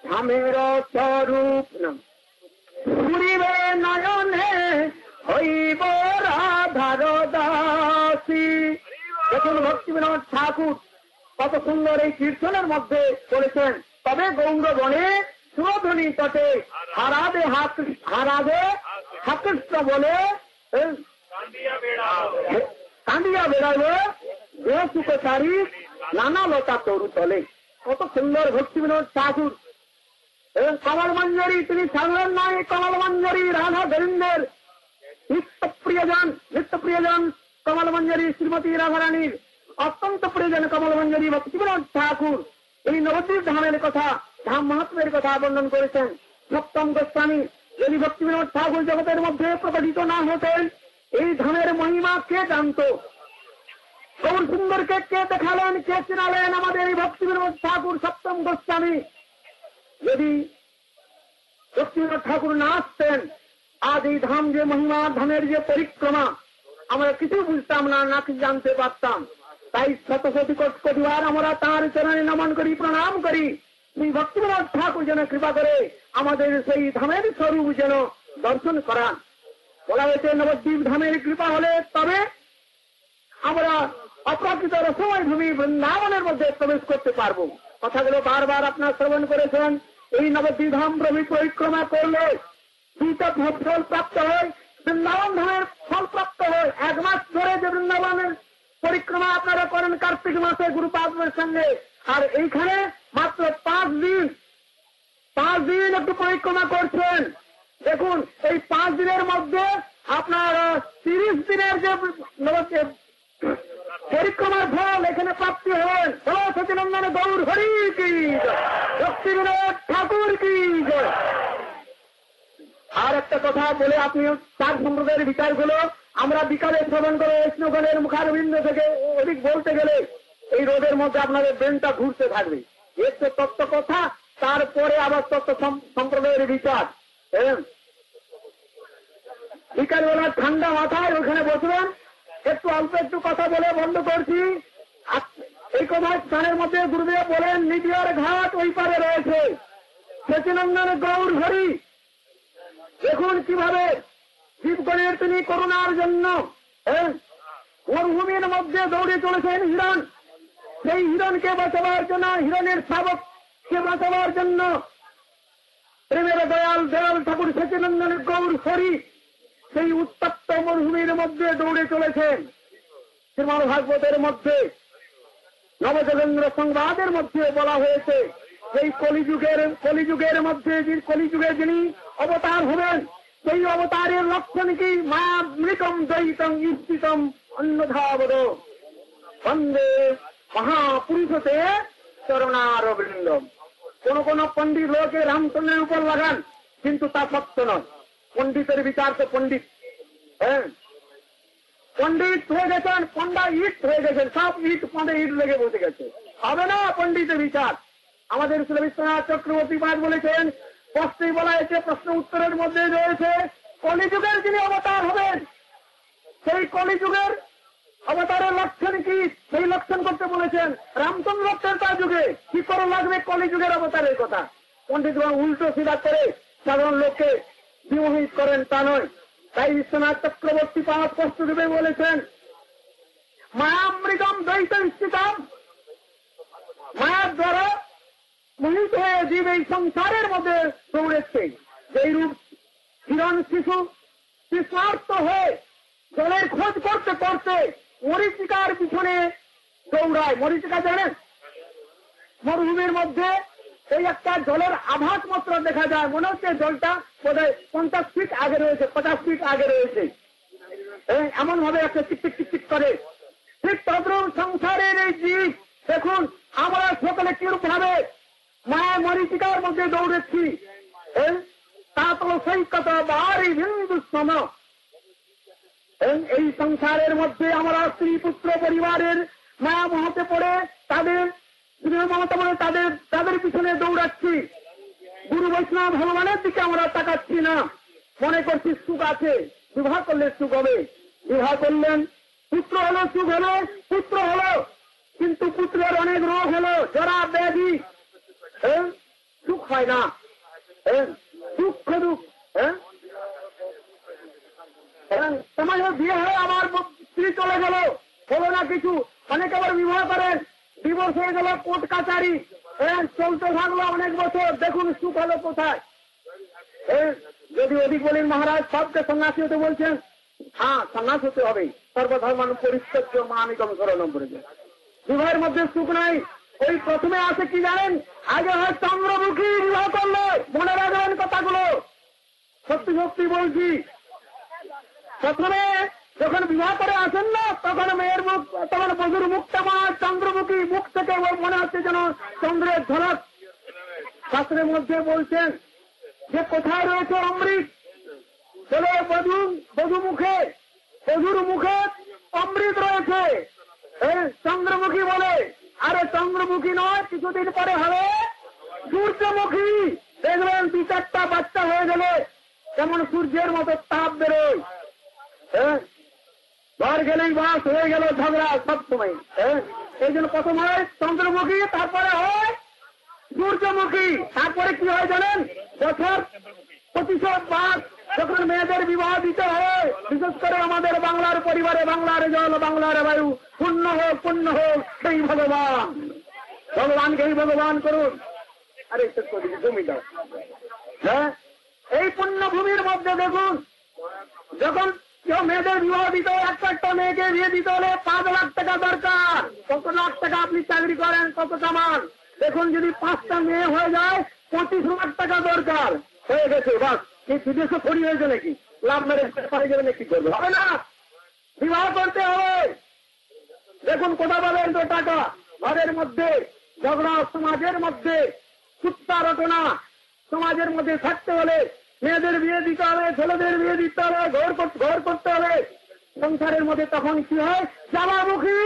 ধামের স্বরূপ ঘুরিবে নয়নে হইব রাধার দাসী। দেখুন ভক্তিবিনোদ ঠাকুর কত সুন্দর এই কীর্তনের মধ্যে বলেছেন, তবে গৌরবনে সুরধ্বনি তটে হারাবে হারাবে হাকৃষ্ণ বলে কান্দিয়া বেড়াবে সুখচারী নানা লতা তরু তলে। কত সুন্দর ভক্তিবিনোদ ঠাকুর এবং কমল মঞ্জরি, তিনি সাধারণ নয়, কমল মঞ্জরি রাধা গোবিন্দের নিত্য প্রিয়জন, নিত্য প্রিয়জন কমল মঞ্জরি শ্রীমতী রাধারানীর অত্যন্ত প্রিয়জন কমল মঞ্জরি ভক্তিবিনোদ ঠাকুর এই নবদ্বীপ ধামের কথা, ধাম মহাত্মের কথা বর্ণন করেছেন। সপ্তম গোস্বামী, যদি ভক্তিবিনোদ ঠাকুর জগতের মধ্যে প্রকটিত না হতেন এই ধামের মহিমা কে জানত? গৌর সুন্দরকে কে দেখালেন, কে চিনালেন? আমাদের এই ভক্তিবিনোদ ঠাকুর সপ্তম গোস্বামী। যদি ভক্তিবিনোদ ঠাকুর না আসতেন আজ এই ধাম যে মহিমা, ধামের যে পরিক্রমা আমরা কিছু বুঝতাম না, না কিছু জানতে পারতাম। তাই শত শত কোটিবার আমরা তাঁর চরণে নমন করি, প্রণাম করি। শ্রী ভক্তিবিনোদ ঠাকুর যেন কৃপা করে আমাদের সেই ধামের স্বরূপ যেন দর্শন করান। বলা হয়েছে নবদ্বীপ ধামের কৃপা হলে তবে আমরা অপ্রাকৃত রসময় ভূমি বৃন্দাবনের মধ্যে প্রবেশ করতে পারবো। কথাগুলো বারবার আপনার শ্রবণ করেছেন। এই নবদ্বীপ ধাম প্রভৃতি পরিক্রমা করলে দুইটা ফল প্রাপ্ত হয়, বৃন্দাবন ধামের ফল প্রাপ্ত হয়। এক মাস ধরে যে বৃন্দাবনের পরিক্রমা আপনারা করেন কার্তিক মাসে গুরুপাদের সঙ্গে, আর এইখানে মাত্র পাঁচ দিন পাঁচ দিন একটু পরিক্রমা করছেন। দেখুন এই পাঁচ দিনের মধ্যে আপনার তিরিশ দিনের যে পরিক্রমার ফল এখানে প্রাপ্তি হলেন। সচিনন্দন গৌর হরি কি ভক্তিবিনোদ ঠাকুর কি। আর একটা কথা বলে আপনি চার সম্প্রদায়ের বিচারগুলো আমরা বিকালে শ্রবণ করে বৈষ্ণবগণের মুখারবিন্দ থেকে অধিক বলতে গেলে এই রোদের মধ্যে আপনাদের ব্রেনটা ঘুরতে থাকবে। এর তো তত্ত্ব কথা, তারপরে আবার তত্ত্ব সম্প্রদায়ের বিচার। বিকালবেলা ঠান্ডা মাথায় ওখানে বসবেন, একটু অল্প একটু কথা বলে বন্ধ করছি। এই কথা স্থানের মধ্যে গুরুদেব বলেন নিবিয়ার ঘাট ওই পারে রয়েছে, সচিনন্দন গৌর হরি। দেখুন কিভাবে জীবগণের তিনি করুণার জন্য মরুভূমির মধ্যে দৌড়ে চলেছেন হিরণ। সেই হিরণকে বাঁচাবার জন্য, হিরণের শাবককে বাঁচাবার জন্য প্রেমের দয়াল দয়াল ঠাকুর সচিনন্দন গৌর হরি সেই উত্তপ্ত মরুভূমির মধ্যে দৌড়ে চলেছেন। শ্রীমদ্ ভাগবতের মধ্যে নবযোগেন্দ্র সংবাদের মধ্যে বলা হয়েছে সেই কলিযুগের কলিযুগের মধ্যে কলিযুগে যিনি অবতার হবেন সেই অবতারের লক্ষণ কি? মা মৃতম দ্বৈতম ইষ্টিতম অন্যধাবদ বন্দে মহাপুরুষতে চরণারবিন্দম। কোন কোন পণ্ডিত লোকে রামচন্দ্রের উপর লাগান, কিন্তু তা সত্য নয়। পণ্ডিতের বিচার তো পণ্ডিত, হ্যাঁ পণ্ডিত হয়ে গেছেন, পণ্ডা ইট হয়ে গেছেন, সব ইট পণ্ডে ইট লেগে বসে গেছে, হবে না পণ্ডিতের বিচার। আমাদের শ্রী বিশ্বনাথ চক্রবর্তী পাঠ বলেছেন, স্পষ্টই বলা হয়েছে, প্রশ্ন উত্তরের মধ্যে রয়েছে কলিযুগের যিনি অবতার হবেন সেই কলিযুগের অবতারের লক্ষণ কি, সেই লক্ষণ করতে বলেছেন। রামচন্দ্র তার যুগে কি করে লাগবে কলিযুগের অবতারের কথা। পণ্ডিত উল্টো সিধা করে সাধারণ লোককে বিমোহিত করেন, তা নয়। তাই বিশ্বনাথ চক্রবর্তী পাঠ স্পষ্ট রূপে বলেছেন, মায়ামৃতম দ্বৈত স্থিতম, মায়ার দ্বারা মোহিত হয়ে জীব এই সংসারের মধ্যে দৌড়েছে। যেই রূপ হিরণ শিশু তৃষ্ণার্ত হয়ে জলের খোঁজ করতে করতে মরীচিকার পিছনে দৌড়ায়। মরীচিকা জানেন, মরুভূমির মধ্যে এই একটা জলের আভাস মাত্র দেখা যায়, মনে হচ্ছে জলটা বোধহয় পঞ্চাশ ফিট আগে রয়েছে, পঞ্চাশ ফিট আগে রয়েছে, এমন ভাবে একটা টিকটিক টিকটিক করে। ঠিক তদ্রুপ সংসারের এই জীব দেখুন, আমরা সকলে কিরূপ ভাবে মায়া মরীচিকার মধ্যে দৌড়েছি। তা তো সেই কথা বাড়ি বিন্দু সম। এই সংসারের মধ্যে আমরা স্ত্রী পুত্র পরিবারের মায়া মহাতে পড়ে তাদের মমতা বলে তাদের তাদের পিছনে দৌড়াচ্ছি। গুরু বৈষ্ণব ভগবানের দিকে আমরা তাকাচ্ছি না, মনে করছি সুখ আছে, বিবাহ করলে সুখ হবে। বিবাহ করলেন, পুত্র হলো, সুখ হলো, পুত্র হলো, কিন্তু পুত্রের অনেক রোগ হলো, জরা ব্যাধি, সুখ হয় না, হ্যাঁ দুঃখ দুঃখ, হ্যাঁ সমাজে বিয়ে হয়ে আমার স্ত্রী চলে গেল, হলো না কিছু, অনেকে আবার বিবাহ করেন, ডিভোর্স হয়ে গেল, কোর্ট কাচারি, হ্যাঁ চলতে থাকলো অনেক বছর, দেখুন সুখ হলো কোথায়। যদি অধিক বলেন মহারাজ সবকে সন্ন্যাসী হতে বলছেন, হ্যাঁ সন্ন্যাস হতে হবে, সর্বধর্মান পরিত্যজ্য মামিকং শরণম ব্রজ। বিবাহের মধ্যে সুখ নাই। ওই প্রথমে আছে কি জানেন, আগে হয় চন্দ্রমুখী বিবাহ করলো, মনে রাখবেন কথাগুলো, সত্যি সত্যি বলছি। প্রথমে যখন বিবাহ করে আসেন না, তখন মেয়ের মুখ, তখন বধুর মুখটা মনে হয় চন্দ্রমুখী, মুখ থেকে মনে হচ্ছে যেন চন্দ্রের ঝলক। শাস্ত্রের মধ্যে বলছেন যে কোথায় রয়েছে অমৃত, বলে বধু বধু মুখে, বধুর মুখে অমৃত রয়েছে। চন্দ্রমুখী বলে, আরে চন্দ্রমুখী নয়, কিছুদিন পরে হবে সূর্যমুখী। দেখবেন দু চারটা বাচ্চা হয়ে গেলে যেমন সূর্যের মতো তাপ বেরোয়, হ্যাঁ ঘর গেলেই বাস হয়ে গেল ঝগড়া সবসময়। হ্যাঁ এই জন্য প্রথম হয় চন্দ্রমুখী, তারপরে হয় সূর্যমুখী, তারপরে কি হয় জানেন, বছর প্রতিশোধ বাস যখন মেয়েদের বিবাহ দিতে হয়, বিশেষ করে আমাদের বাংলার পরিবারে, বাংলার জল বাংলার বায়ু পূর্ণ হোক পূর্ণ হোক সেই ভগবান, ভগবানকেই ভগবান করুন। আরে জমি দাও, হ্যাঁ এই পুণ্যভূমির মধ্যে দেখুন, যখন কেউ মেয়েদের বিবাহ দিতে হয়, একটা একটা মেয়েকে বিয়ে দিতে হলে পাঁচ লাখ টাকা দরকার। কত লাখ টাকা আপনি চাকরি করেন, কত কামান, দেখুন যদি পাঁচটা মেয়ে হয়ে যায় পঁচিশ লাখ টাকা দরকার হয়ে গেছে, বাস এই বিদেশে খড়ি হয়েছে নাকি, লাভ মেরে পারে যাবে কি করবে, হবে না, বিবাহ করতে হবে। দেখুন কোথা পাবেন তো টাকা, ঘরের মধ্যে ঝগড়া, সমাজের মধ্যে কুত্তা রটনা, সমাজের মধ্যে থাকতে হলে মেয়েদের বিয়ে দিতে হবে, ছেলেদের বিয়ে দিতে হবে, ঘর ঘর করতে হবে সংসারের মধ্যে, তখন কি হয় জ্বালামুখী,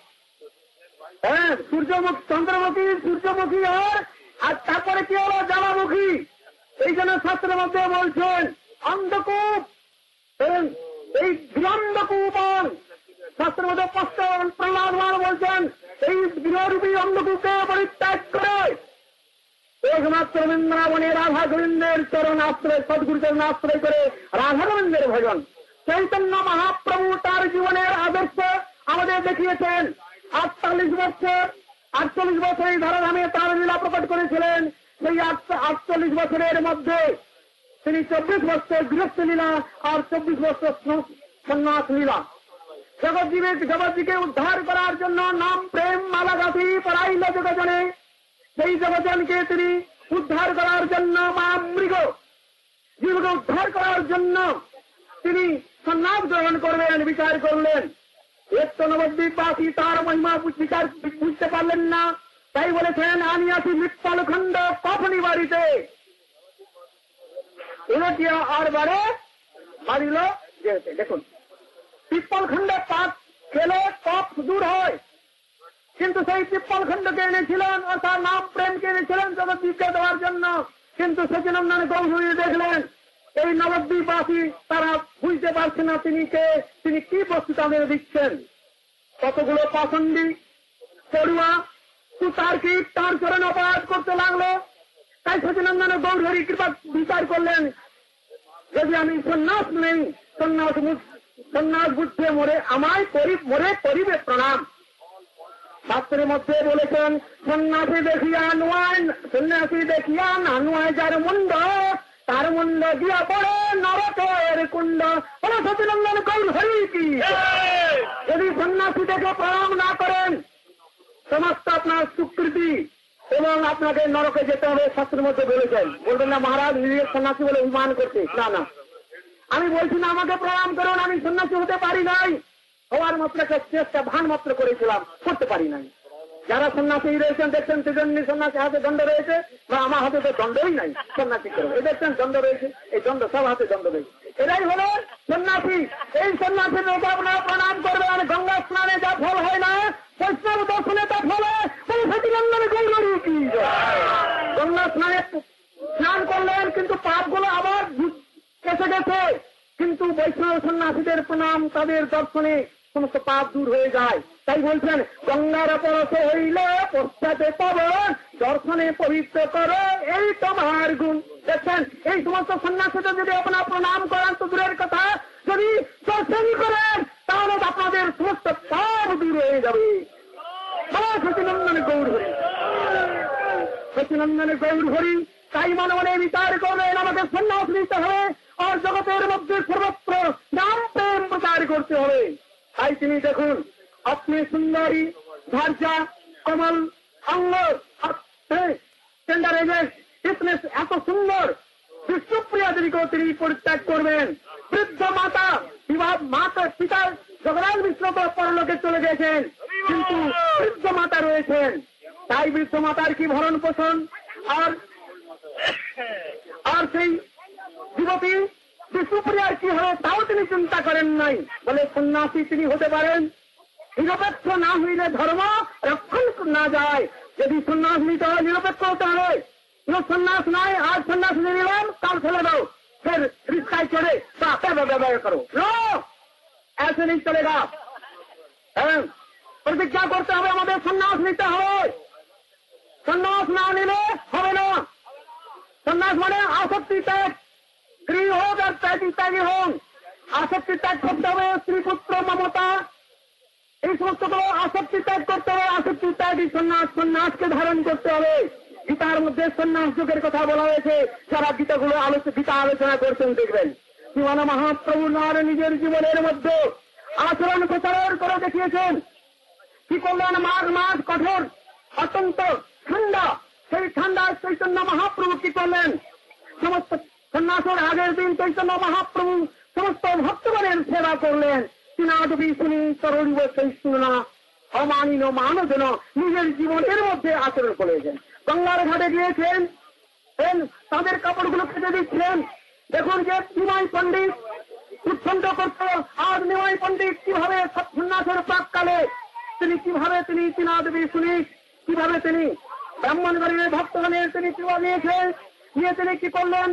হ্যাঁ সূর্যমুখী, চন্দ্রমুখী সূর্যমুখী হয়, আর তারপরে কি হলো জ্বালামুখী। এই জন্য শাস্ত্রের মধ্যে বলছেন অন্ধকূপ, এই বিলম্বকূপ, শাস্ত্রের মধ্যে স্পষ্ট প্রহ্লাদ বলছেন এই গৃহরূপী অন্ধকূপকে পরিত্যাগ করে একমাত্র বৃন্দাবনে রাধা গোবিন্দের চরণ আশ্রয়, সদ্গুরু চরণ আশ্রয় করে রাধা গোবিন্দের ভজন। চৈতন্য মহাপ্রভু তার জীবনের আদর্শ আমাদের দেখিয়েছেন। আটচল্লিশ বছর আটচল্লিশ বছর এই ধরাধামে তার লীলা প্রকট করেছিলেন। সেই আটচল্লিশ বছরের মধ্যে তিনি চব্বিশ বছর গৃহস্থ লীলা আর চব্বিশ বছর সন্ন্যাস লীলা। জগৎজীবে জগৎজীকে উদ্ধার করার জন্য নাম প্রেম মালা গাঁথি পড়াইল জগজনে। সেই জগজনকে তিনি উদ্ধার করার জন্য মা মৃগ জীবকে উদ্ধার করার জন্য তিনি সন্ন্যাস গ্রহণ করবেন, বিচার করলেন। এক তো নবদ্বীপবাসী তার মহিমা বিচার বুঝতে পারলেন না, তাই বলেছেন আমি আছি মৃত্যল খণ্ড কখনই বাড়িতে এটি আর বারে বাড়িল যেতে। দেখুন পিপ্পল খণ্ডে পাপ খেলে কফ দূর হয়, কিন্তু সেই পিপ্পল খণ্ডকে এনেছিলেন ও তার নাম প্রেমকে এনেছিলেন জগদ্বীপকে দেওয়ার জন্য। কিন্তু সচিনন্দন গৌরী দেখলেন এই নবদ্বীপবাসী তারা বুঝতে পারছে না তিনি কে, তিনি কি বস্তু তাদের দিচ্ছেন। কতগুলো পাষণ্ডী পড়ুয়া কুতার্কিক তার চরণ অপরাধ করতে লাগলো। তাই সচিনন্দন গৌরী কৃপা বিচার করলেন যদি আমি সন্ন্যাস নেই, সন্ন্যাস সন্ন্যাস বুঝতে মরে আমায় মরে করিবে প্রণাম। শাস্ত্রের মধ্যে বলেছেন সন্ন্যাসী দেখিয়া নুয়ায়, সন্ন্যাসী দেখিয়া না নুয়ায় যার মুন্ড, তার মুন্ড গিয়া পড়ে নরকের কুণ্ড। বলে সচিনন্দন গৌর হরি কি। যদি সন্ন্যাসী দেখে প্রণাম না করেন সমস্ত আপনার সুকৃতি এবং আপনাকে নরকে যেতে হবে, শাস্ত্রের মধ্যে বলেছেন। বলবেন না মহারাজ নিজের সন্ন্যাসী বলে অভিমান করতে, না না আমি বলছি না আমাকে প্রণাম করুন, আমি সন্ন্যাসী হতে পারি নাই, হওয়ার মাত্র একটা চেষ্টা ভান মাত্র করেছিলাম, করতে পারি নাই। যারা সন্ন্যাসী রয়েছেন দেখছেন সেজন্য সন্ন্যাসী হাতে দণ্ড রয়েছে, বা আমার হাতে তো দণ্ডই নাই সন্ন্যাসী করবো, এই দেখছেন দণ্ড রয়েছে, এই দণ্ড সব হাতে দণ্ড রয়েছে, এরাই হলো সন্ন্যাসী। এই সন্ন্যাসীর লোক আপনারা প্রণাম করবেন। গঙ্গা স্নানে যা ফল হয় না বৈষ্ণব দর্শনে তা ফলে সচিনন্দন গৌরী কি। গঙ্গা স্নানে স্নান করলেন কিন্তু পাপগুলো আবার এসে গেছে, কিন্তু বৈষ্ণব সন্ন্যাসীদের প্রণাম তাদের দর্শনে সমস্ত পাপ দূর হয়ে যায়। তাই বলছেন গঙ্গার পরশ হইলে পশ্চাতে পাবন, দর্শনে পবিত্র করো এই তোমার গুণ। দেখছেন এই সমস্ত সন্ন্যাসীদের যদি আপনারা প্রণাম করেন তো দূরের কথা, যদি দর্শন করেন তাহলে আপনাদের সমস্ত পাপ দূর হয়ে যাবে। সচিনন্দন গৌর হরি, সচিনন্দন গৌর হরি। তাই মনে মনে বিচার করবেন আমাদের সন্ন্যাস নিতে হবে আর জগতের মধ্যে সর্বত্র নাম প্রেম প্রচার করতে হবে। তাই তিনি দেখুন আপনি সুন্দরী ধার্যা কমল অঙ্গ টেন্ডারেজেস ফিটনেস এত সুন্দর বিষ্ণুপ্রিয়াদেরকেও তিনি পরিত্যাগ করবেন। বৃদ্ধ মাতা বিবাহ মাতা পিতা জগন্নাথ বিষ্ণু তো পরলোকে চলে গেছেন, কিন্তু বৃদ্ধ মাতা রয়েছেন। তাই বৃদ্ধ মাতার কি ভরণ পোষণ আর আর সেই যুবতী বিষ্ণুপ্রিয়ার কি হবে তাও তিনি চিন্তা করেন নাই। বলে সন্ন্যাসী তিনি হতে পারেন, নিরপেক্ষ না হইলে ধর্ম রক্ষণ না যায়। যদি সন্ন্যাস নিতে হয় নিরপেক্ষ হতে হবে। সন্ন্যাস নয় আজ সন্ন্যাস নিয়ে নিলাম কাল ছেড়ে দাও, ফের রিক্সায় চড়ে ব্যবহার করো, ऐसे नहीं चलेगा। প্রতিজ্ঞা করতে হবে আমাদের সন্ন্যাস নিতে হবে। সন্ন্যাস না নিলে হবে না। সন্ন্যাস মানে আসক্তি ত্যাগ, স্ত্রী হোক আর ত্যাগী ত্যাগী হোক, আসক্তি ত্যাগ করতে হবে। স্ত্রী পুত্র মমতা এই সমস্ত আসক্তি ত্যাগ করতে হবে। আসক্তি ত্যাগী সন্ন্যাস, সন্ন্যাসকে ধারণ করতে হবে। গীতার মধ্যে সন্ন্যাস যুগের কথা বলা হয়েছে। যারা গীতাগুলো আলোচনা গীতা আলোচনা করছেন দেখবেন শ্রীমান মহাপ্রভু নার নিজের জীবনের মধ্যে আচরণ প্রচার করে দেখিয়েছেন। কি করলেন? মাঘ মাস কঠোর অত্যন্ত ঠান্ডা, সেই ঠান্ডা চৈতন্য মহাপ্রভু কি করলেন? সমস্ত সন্ন্যাসের আগের দিন চৈতন্য মহাপ্রভু সমস্ত ভক্তগণের সেবা করলেন। সিনাদবি শুনি তরুণ সহিষ্ণুনা অমানিন মানজন নিজের জীবনের মধ্যে আচরণ করেছেন। গঙ্গার ঘাটে গিয়েছেন, তাদের কাপড়গুলো কেটে দিচ্ছেন। দেখুন যে নিমাই পণ্ডিত উৎসন্ত করত। আজ নিমাই পণ্ডিত কিভাবে সন্ন্যাসের প্রাককালে তিনি কিভাবে তিনি সিনাদবি শুনি কিভাবে তিনি ব্রাহ্মণগণের ভক্তগণের তিনি সেবা নিয়েছেন, নিয়ে তিনি কি করলেন?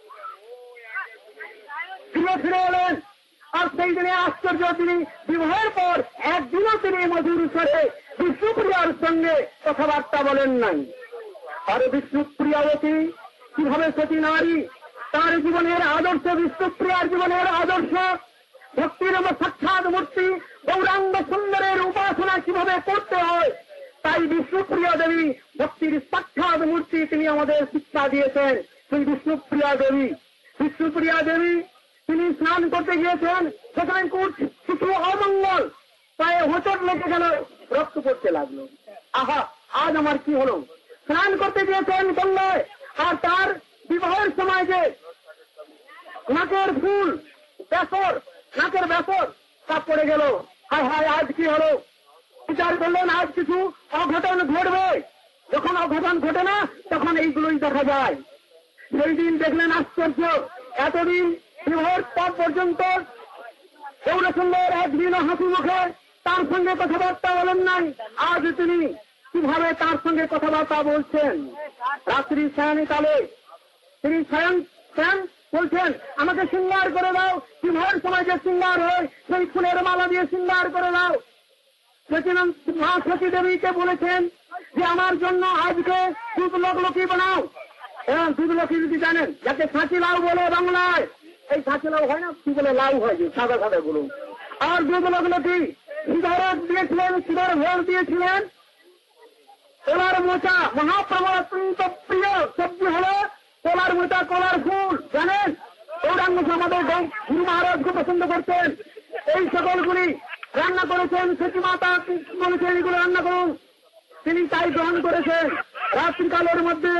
ফিরে ফিরে এলেন। আর সেই দিনে আশ্চর্য, তিনি বিবাহের পর একদিনও তিনি মধুর স্বরে বিষ্ণুপ্রিয়ার সঙ্গে কথাবার্তা বলেন নাই। আর বিষ্ণুপ্রিয়াবতী কিভাবে সতী নারী, তার জীবনের আদর্শ, বিষ্ণুপ্রিয়ার জীবনের আদর্শ, ভক্তির সাক্ষাৎ মূর্তি গৌরাঙ্গ সুন্দরের উপাসনা কিভাবে করতে হয়, তাই বিষ্ণুপ্রিয়া দেবী ভক্তির সাক্ষাৎ মূর্তি তিনি আমাদের শিক্ষা দিয়েছেন। সেই বিষ্ণুপ্রিয়া দেবী বিষ্ণুপ্রিয়া দেবী তিনি স্নান করতে গিয়েছেন, সেখানে কিছু অমঙ্গল পায়ে হোঁচট লেগে গেল, রক্ত পড়তে লাগলো। আহা, আজ আমার কি হলো? স্নান করতে গিয়েছেন গঙ্গায়, আর তার বিবাহের সময় যে নাকের ফুল বেসর নাকের বেসর তা পড়ে গেল। হায় হায়, আজ কি হলো? বিচার করলেন আজ কিছু অঘটন ঘটবে। যখন অঘটন ঘটে না তখন এইগুলোই দেখা যায়। সেই দিন দেখলেন আশ্চর্য, এতদিন বিবাহের পর পর্যন্ত গৌরসুন্দর একদিনও হাসি মুখে তার সঙ্গে কথাবার্তা বলেন নাই। আজ তিনি কিভাবে তার সঙ্গে কথাবার্তা বলছেন? রাত্রি শয়নকালে তিনি শয়ন শয়ন বলছেন, আমাকে শৃঙ্গার করে দাও। বিবাহের সময় যে শৃঙ্গার হয় সেই ফুলের মালা দিয়ে শৃঙ্গার করে দাও। মা সতী দেবীকে বলেছেন যে আমার জন্য আজকে দুধ লোকলকি বানাও। এবং দুধ লক্ষ্মী যদি জানেন, যাকে সাঁচি লাউ বলে বাংলায়, এই সাঁচি লাউ হয় না, কি বলে লাউ হয় যে সাদা সাদা গুলো। আর দুধ লক্ষ্মী সিঁদুর দিয়েছিলেন, সিঁদুর ভোগ দিয়েছিলেন। কলার মোচা মহাপ্রভু অত্যন্ত প্রিয় সবজি হলো কলার মোচা, কলার ফুল জানেন। গৌরাঙ্গ আমাদের গুরু মহারাজকে পছন্দ করতেন। এই সকলগুলি রান্না করেছেন। সতী মাতা বলেছেন এগুলো রান্না করুন, তিনি তাই গ্রহণ করেছেন। রাত্রিকালের মধ্যে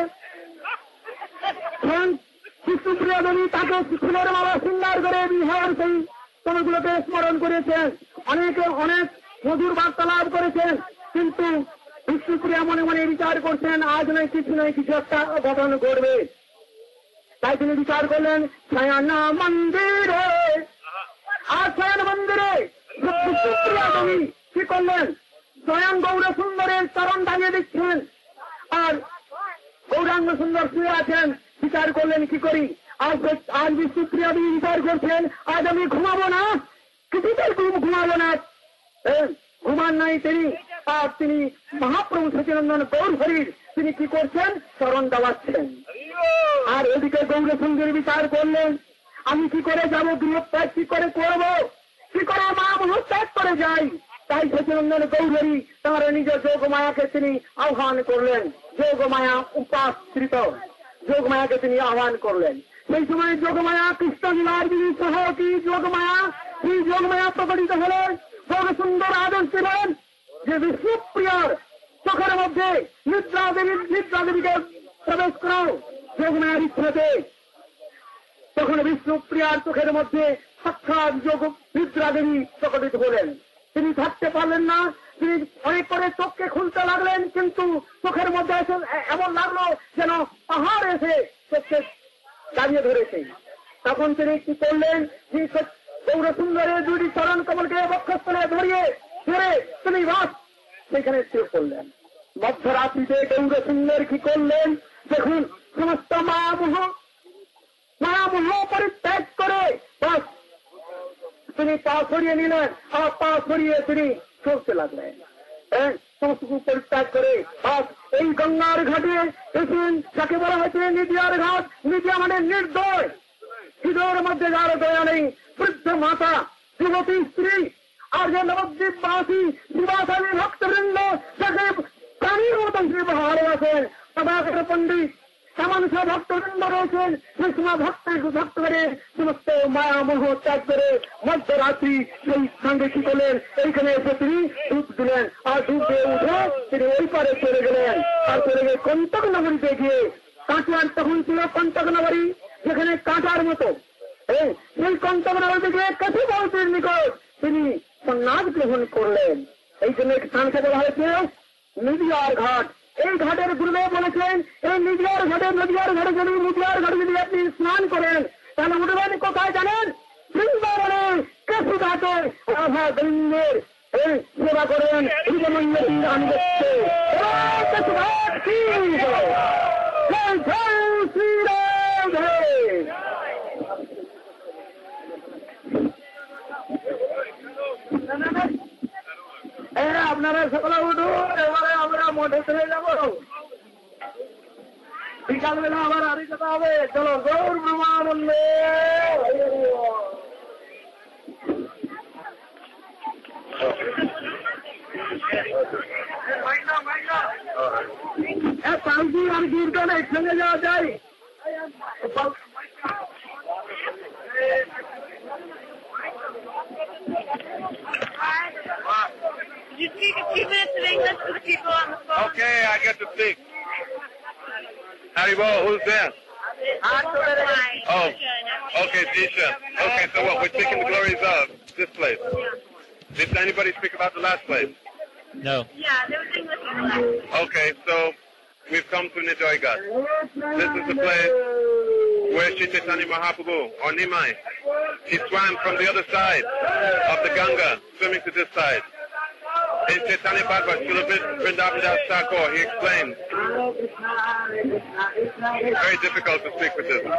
বিষ্ণুপ্রিয়া দেবী তাকে ফুলের মালা শৃঙ্গার করে বিহার সেই সময়গুলোকে স্মরণ করেছেন। অনেকে অনেক মধুর বার্তালাপ করেছেন, কিন্তু বিষ্ণুপ্রিয়া মনে মনে বিচার করছেন আজ নয় কিছু নয় কিছু একটা ঘটন ঘটবে। তাই তিনি বিচার করলেন শয়ন মন্দিরে। আর শয়ন মন্দিরে বিষ্ণুপ্রিয়া দেবী কি করলেন? স্বয়ং গৌর সুন্দরের চরণ দাঁড়িয়ে দিচ্ছেন, আর গৌরাঙ্গ সুন্দর শুয়ে আছেন। বিচার করলেন কি করি? আজ আজ বিষ্ণুপ্রিয়া বিচার করছেন আজ আমি ঘুমাবো না, কিছুতেই ঘুমাবো না। ঘুমান নাই তিনি, আর তিনি মহাপ্রভু সচিনন্দন গৌর হরির তিনি কি করছেন, চরণ দাবাচ্ছেন। আর এদিকে গৌরসুন্দর বিচার করলেন, আমি কি করে যাব, গৃহত্যাগ কি করে করব, কি করে মা মোহ ত্যাগ করে যাই। তাই সচিনন্দন গৌরহরি তাঁর নিজ যোগমায়াকে তিনি আহ্বান করলেন। যোগমায়া উপাশ্রিত যোগমায়াকে তিনি আহ্বান করলেন। সেই সময় যোগমায়া কৃষ্ণ লীলার যিনি সহ কি যোগমায়া, সেই যোগমায়া প্রকটিত হলেন। গৌরসুন্দর আদেশ দিলেন যে বিষ্ণুপ্রিয়ার চোখের মধ্যে নিদ্রা দেবী নিদ্রা দেবীকে প্রবেশ করাও। যোগমায়ার ইচ্ছাতে তখন বিষ্ণুপ্রিয়ার চোখের মধ্যে সাক্ষাৎ যোগ নিদ্রা দেবী প্রকটিত হলেন। তিনি থাকতে পারলেন না, তিনি অনেক করে চোখকে খুলতে লাগলেন, কিন্তু চোখের মধ্যে এমন লাগলো যেন পাহাড় এসে চোখকে দাঁড়িয়ে ধরেছে। তখন তিনি কি করলেন, গৌরসুন্দরের দুটি চরণ কমলকে বক্ষস্থলে ধরিয়ে ধরে তিনি বাস সেখানে স্থির করলেন। মধ্যরাত্রিতে গৌরসুন্দর কি করলেন, দেখুন সমস্ত মায়ামোহ মায়ামোহ পরিত্যাগ করে বাস তিনি পা সরিয়ে নিলেন, আর পা সরিয়ে তিনি চলতে লাগলেন। সমস্ত পরিত্যাগ করে বাস এই গঙ্গার ঘাটে দেখুন, যাকে বলা হয়েছে নিদিয়ার ঘাট। নিদিয়া মানে নির্দয়, হৃদয়ের মধ্যে যার দয়া নেই, বৃদ্ধ মাতা, যুবতী স্ত্রী, আর যে নবদ্বীপবাসী শিবাসালী ভক্তবৃন্দ যাকে প্রাণীর মতন শ্রী ভালোবাসেন, প্রভাকর পণ্ডিত সামানসা ভক্তবৃন্দ রয়েছেন, সেই সময় ভক্ত ভক্ত করে সমস্ত মায়া মোহ ত্যাগ করে মধ্যরাত্রি সেই সঙ্গে কি করলেন, এইখানে এসে তিনি ডুব দিলেন। আর ডুব দিয়ে উঠে তিনি ওই পারে চলে গেলেন। আর চলে গিয়ে কন্তক নগরীতে গিয়ে, কাঁটার তখন ছিল কন্তক নগরী, যেখানে কাঁটার মতো, সেই কন্তক নগরীতে গিয়ে কাছে বলতের নিকট তিনি সন্ন্যাস গ্রহণ করলেন। এই জন্য এক স্থানকে বলা হয়েছে নিদিয়ার ঘাট। এই ঘাটের গুরুদেব বলেছেন, এই নিদিয়ার ঘাটে নদিয়ার ঘাটে যদি নিদিয়ার ঘাটে যদি আপনি স্নান করেন তাহলে উঠবেন কোথায় জানেন, বৃন্দাবনে কেশু ঘাটে রাধা গোবিন্দের সেবা করেন। আপনারা সকলে উঠুন, এবারে আমরা মঠে চলে যাব। বিকালবেলা আবার আরো যেতে হবে। চলো, গৌর ব্রহ্মানন্দে। পালকি আর কীর্তন একসঙ্গে যাওয়া যায়। You speak a few minutes of English to the people on the phone. Okay, I get to speak. Haribol, who's there? Oh, okay, Disha. Okay, so what? We're speaking the glories of this place. Did anybody speak about the last place? No. Yeah, there was English in the last. Okay, so we've come to Nijoy Ghat. This is the place where Shri Chaitanya Mahaprabhu, or Nimai, he swam from the other side of the Ganga, swimming to this side. In Chaitanya Bhagavad, Srila Vrindavan Das Thakur, he explained. Very difficult to speak with this.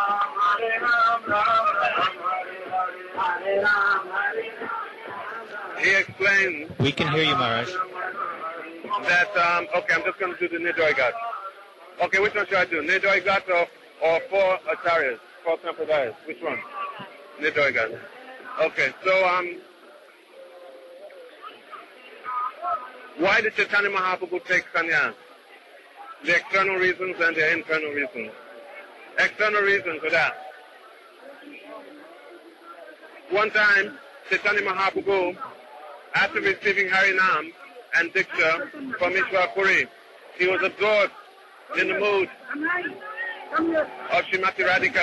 He explained. We can hear you, Maharaj. That, um, okay, I'm just going to do the Nijoy Ghat. Okay, which one should I do? Nijoy Ghat or, or four acharyas, four sampradayas? Which one? Nijoy Ghat. Okay, so, um, why did Chaitanya Mahaprabhu take sannyas? The external reasons and the internal reasons. External reasons for that. One time, Chaitanya Mahaprabhu, after receiving Harinam and Diksha from Ishwar Puri, he was absorbed in the mood of Srimati Radhika.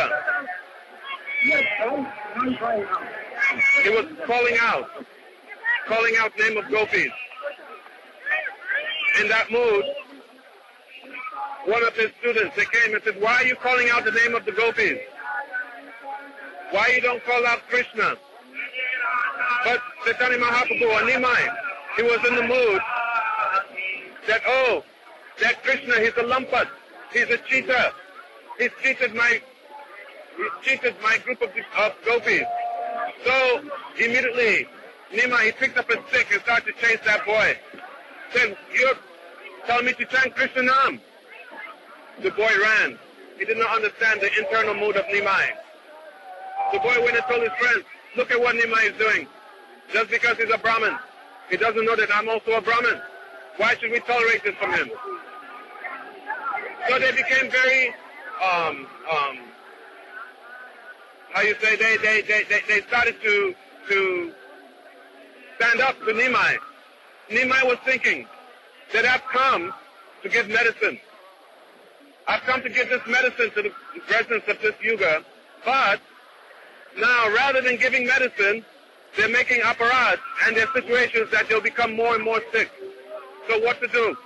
He was calling out, calling out name of gopis. In that mood, one of his students, they came and said, why are you calling out the name of the gopis? Why you don't call out Krishna? But Chaitanya Mahaprabhu, or Nimai, he was in the mood that, oh, that Krishna, he's a lumpat, he's a cheater, he's cheated my, he's cheated my group of, of gopis. So, immediately, Nimai, he picked up a stick and started to chase that boy. Said, you're telling me to chant Krishna Nam. The boy ran. He did not understand the internal mood of Nimai. The boy went and told his friends, look at what Nimai is doing. Just because he's a Brahmin, he doesn't know that I'm also a Brahmin. Why should we tolerate this from him? So they became very, um, um, how you say, they, they, they, they, they started to, to stand up to Nimai. Nimai was thinking that I've come to give medicine. I've come to give this medicine to the residents of this yuga, but now rather than giving medicine, they're making aparat and their situations that they'll become more and more sick. So what to do?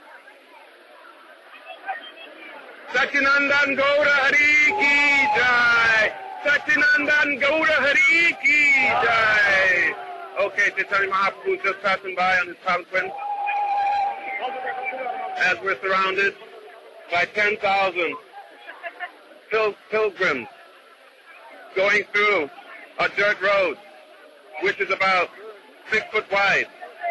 Satyanandan Gaura Hari Ki Jai! Satyanandan Gaura Hari Ki Jai! Okay, Chaitanya Mahaprabhu is just passing by on his palanquin as we're surrounded by ten thousand pil- pilgrims going through a dirt road, which is about six foot wide.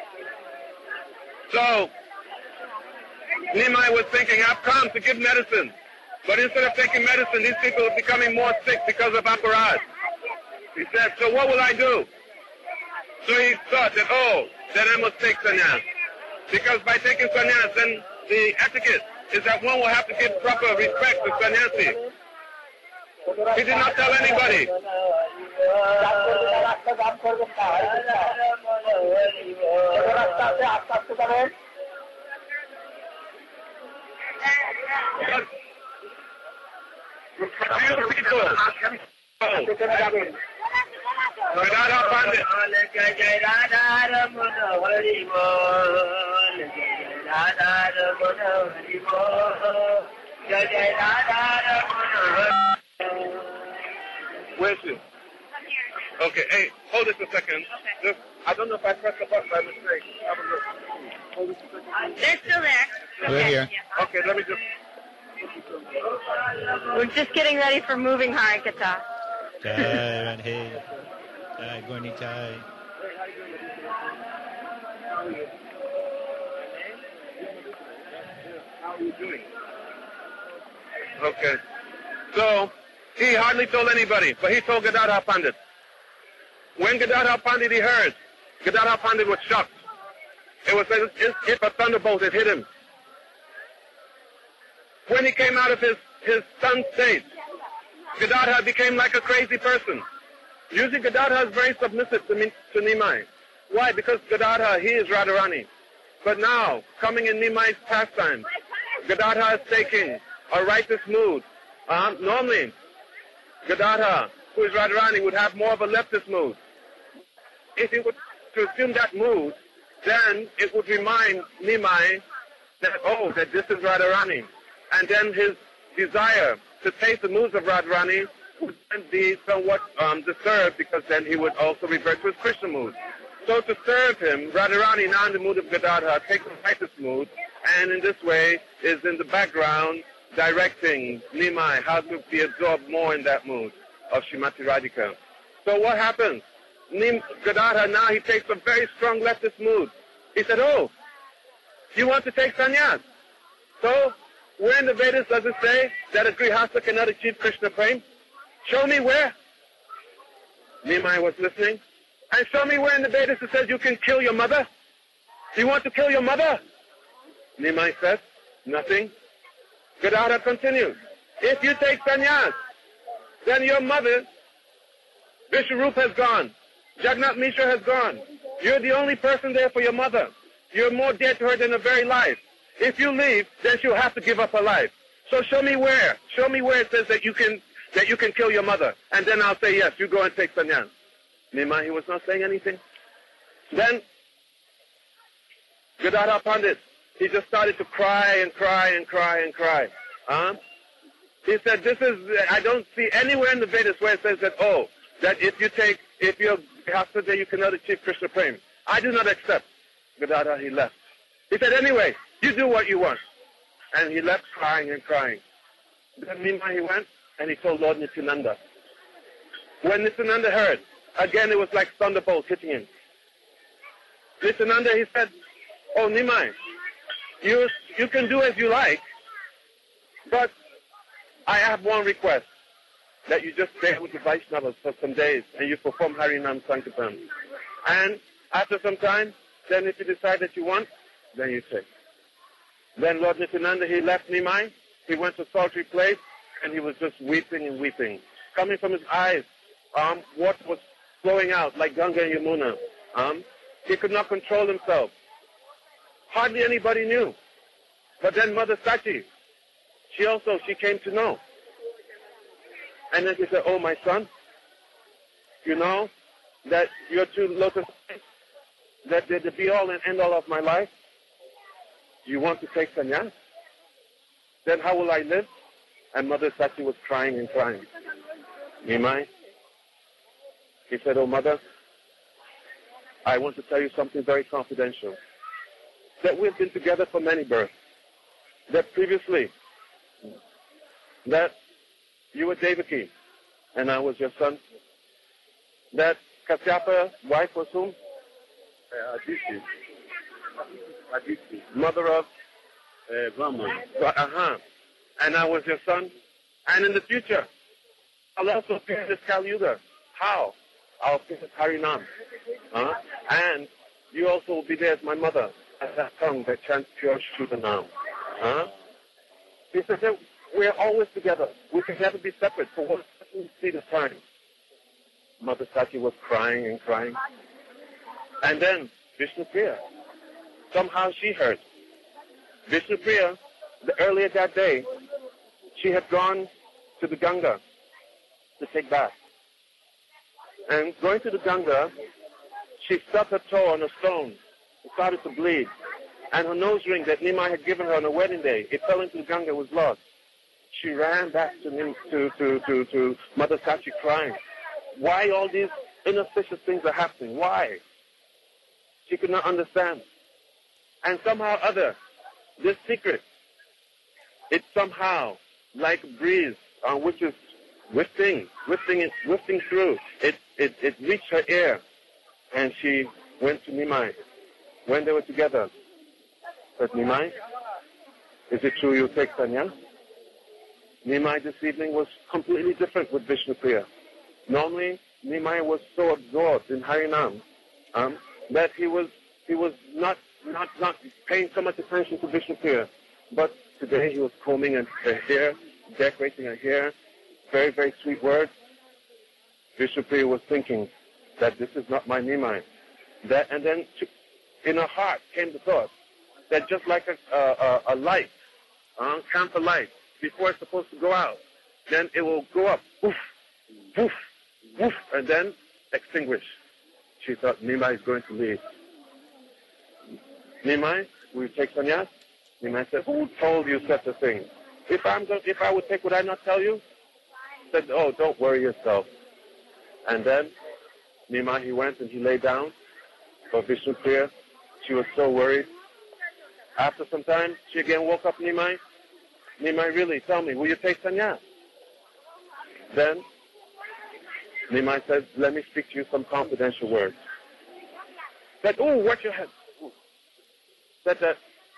So, Nimai was thinking, I've come to give medicine. But instead of taking medicine, these people are becoming more sick because of aparat. He said, so what will I do? So he thought that, oh, then I must take sannyas. Because by taking sannyas, then the etiquette is that one will have to give proper respect to sannyasi. He did not tell anybody. Gadadhar Pandit. Where's she? Okay, hey, hold this a second. Just, I don't know if I pressed the button by mistake. Have a look. Hold this a second. They're still there. We're Okay. here. Yeah. Okay, let me just... We're just getting ready for moving Harikata. Jai Radhe. Jai Gorni Jai. Okay. So, he hardly told anybody, but he told Gadadhar Pandit. When Gadadhar Pandit he heard, Gadadhar Pandit was shocked. It was as if if a thunderbolt had hit him. When he came out of his, his stunned state, Gadadhar became like a crazy person. Usually Gadadhar is very submissive to, me, to Nimai. Why? Because Gadadhar, he is Radharani. But now, coming in Nimai's pastime, Gadadhar is taking a righteous mood. Uh, normally, Gadadhar, who is Radharani, would have more of a leftist mood. If he were to assume that mood, then it would remind Nimai that, oh, that this is Radharani. And then his desire to taste the moods of Radharani would then be somewhat um, disturbed, because then he would also revert to his Krishna mood. So to serve him, Radharani, now in the mood of Gadadhar, takes the righteous mood, and in this way is in the background directing Nimai how to be absorbed more in that mood of Srimati Radhika. So what happens? Nim, Gadadhar now he takes a very strong leftist mood. He said, oh, you want to take sannyas? So where in the Vedas does it say that a grihastha cannot achieve Krishna prem? Show me where. Nimai was listening. And show me where in the Vedas it says you can kill your mother. Do you want to kill your mother? Nimai says, nothing. Gadadhar continues. If you take sannyas, then your mother, Vishwarup, has gone. Jagannath Mishra has gone. You're the only person there for your mother. You're more dear to her than her very life. If you leave, then she'll have to give up her life. So show me where. Show me where it says that you can that you can kill your mother. And then I'll say, yes, you go and take sannyas. Nimai, he was not saying anything. Then Gadadhar Pandit, he just started to cry and cry and cry and cry. Huh? He said, this is, I don't see anywhere in the Vedas where it says that, oh, that if you take, if you're Grihastha, you cannot achieve Krishna prem. I do not accept. Gadadhar, he left. He said, anyway, you do what you want. And he left crying and crying. Then meanwhile he went and he told Lord Nityananda. When Nityananda heard, again it was like thunderbolt hitting him. Nityananda, he said, oh, Nimai, you, you can do as you like, but I have one request, that you just stay with the Vaishnavas for some days and you perform Harinam Sankirtan. And after some time, then if you decide that you want, then you take. Then Lord Nityananda, he left Nimai, he went to a solitary place, and he was just weeping and weeping. Coming from his eyes, um, water was flowing out like Ganga and Yamuna. Um, he could not control himself. Hardly anybody knew. But then Mother Sachi, she also, she came to know. And then she said, oh, my son, you know that your two lotus feet, that they're the be-all and end-all of my life. You want to take sannyas? Then how will I live? And Mother Sachi was crying and crying. Nimai, he said, oh, Mother, I want to tell you something very confidential. That we've been together for many births. That previously, that you were Devaki, and I was your son. That Kasyapa's wife was whom? Uh, Aditi. Aditi. Mother of uh, Brahma. Uh-huh. And I was your son. And in the future, I'll also appear in this Kali Yuga. How? I'll appear as Harinam. Uh-huh. And you also will be there as my mother, as that tongue that chants pure Shuddhanam. Uh-huh. He said that we're always together. We can never be separate for one seat of time. Mother Sachi was crying and crying. And then Vishnupriya, somehow she heard. Vishnupriya, the earlier that day, she had gone to the Ganga to take bath. And going to the Ganga, she stubbed her toe on a stone. It started to bleed. And her nose ring that Nimai had given her on her wedding day, it fell into the Ganga, was lost. She ran back to, Nim, to, to, to, to Mother Sachi crying. Why all these inauspicious things are happening? Why? She could not understand. And somehow or other, this secret, it's somehow like a breeze uh, which is wafting, wafting, it, wafting through. It, it, it reached her ear, and she went to Nimai. When they were together, said, Nimai, is it true you take sannyas? Nimai this evening was completely different with Vishnupriya. Normally, Nimai was so absorbed in Harinam um, that he was he was not not not paying so much attention to Vishnupriya. But today he was combing her hair, decorating her hair, very very sweet words. Vishnupriya was thinking that this is not my Nimai. That and then to, in her heart came the thought that just like a a, a light, uh, camphor light, before it's supposed to go out, then it will go up, woof, woof, woof, and then extinguish. She thought, Nimai is going to leave. Nimai, will you take sannyas? Nimai said, who told you such a thing? If I'm going, if I would take, would I not tell you? Said, oh, don't worry yourself. And then Nimai, he went and he lay down for Vishnupriya. She was so worried. After some time, she again woke up Nimai. Nimai, really, tell me, will you take sannyas? Then Nimai said, let me speak to you some confidential words. Said, oh, watch your head. Said that,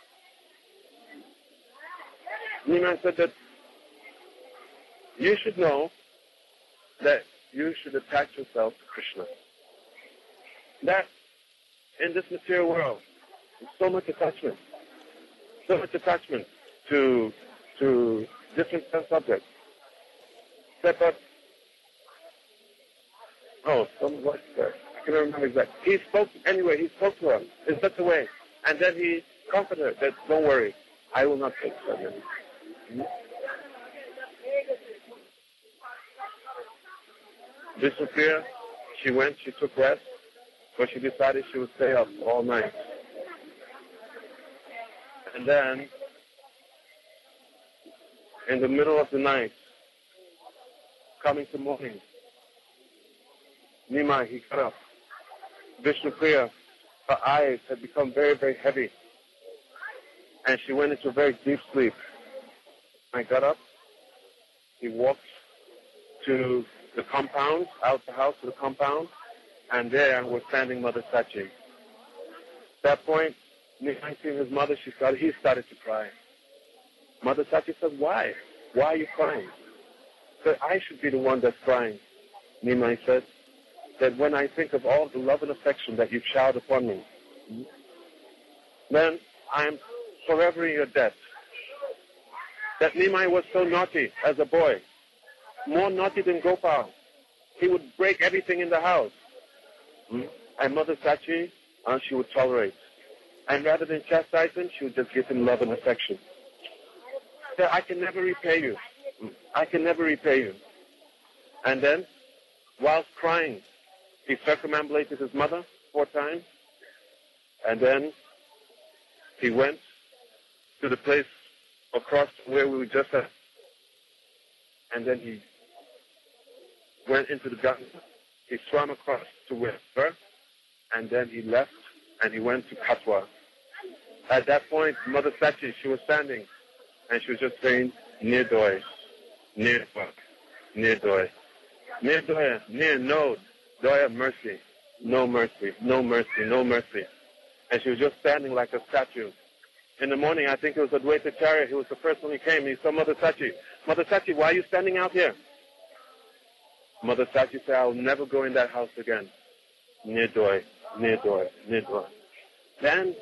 Nimai said that you should know that you should attach yourself to Krishna. That in this material world, there's so much attachment, so much attachment to to different sense objects. Said, but oh, some what there? I can't remember exactly. He spoke anyway. He spoke to her in such a way, and then he comforted her that don't worry, I will not take sannyas. Hmm? Vishnupriya, she went, she took rest, but she decided she would stay up all night. And then, in the middle of the night, coming to morning, Nimai, he got up. Vishnupriya, her eyes had become very, very heavy, and she went into a very deep sleep. I got up, he walked to the compound, out the house to the compound, and there was standing Mother Sachi. At that point, Nimai seeing his mother, she started, he started to cry. Mother Sachi said, why? Why are you crying? He said, I should be the one that's crying. Nimai said, that when I think of all the love and affection that you've showered upon me, then I am forever in your debt. That Nimai was so naughty as a boy, more naughty than Gopal. He would break everything in the house. Hmm? And Mother Sachi, uh, she would tolerate. And rather than chastise him, she would just give him love and affection. That I can never repay you. I can never repay you. And then, whilst crying, he circumambulated his mother four times. And then he went to the place across where we were just at. And then he went into the Ganga. He swam across to where we were. And then he left and he went to Katwa. At that point, Mother Sachi, she was standing and she was just saying, Nirdoi, Nirdoi, Nirdoi, Nirdoi, Nir, no, Doya, mercy, no mercy, no mercy, no mercy. And she was just standing like a statue. In the morning, I think it was Advaita Acharya, he was the first one who came, he saw Mother Sachi. Mother Sachi, why are you standing out here? Mother Sachi said, I will never go in that house again. Nirdoi, Nirdoi, Nirdoi. Then,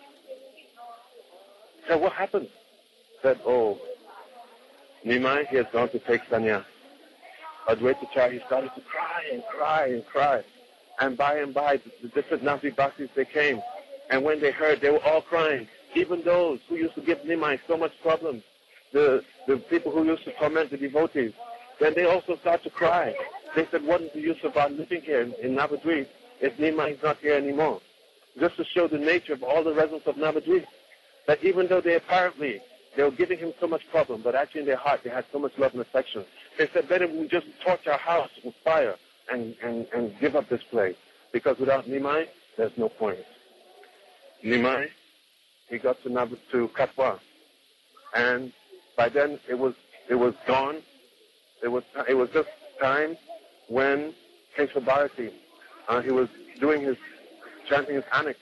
said, what happened? Said, oh, Nimai, he has gone to take sannyas. Advaita Acharya, he started to cry and cry and cry. And by and by, the, the different Navi Bhaktis, they came. And when they heard, they were all crying. Even those who used to give Nimai so much problems, the, the people who used to torment the devotees, then they also started to cry. They said, what is the use of our living here in, in Navadvip if Nimai is not here anymore? Just to show the nature of all the residents of Navadvip, that even though they apparently, they were giving him so much problem, but actually in their heart they had so much love and affection. They said, better we just torch our house with fire and, and, and give up this place. Because without Nimai, there's no point. Nimai, he got to Nav- to Katwa. And by then it was it was dawn. It was it was just time when Kesha Bharati, uh, he was doing his, chanting his anik.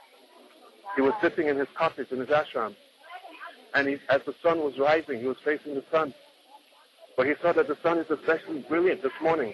He was sitting in his cottage, in his ashram. And he, as the sun was rising, he was facing the sun. But he saw that the sun is especially brilliant this morning.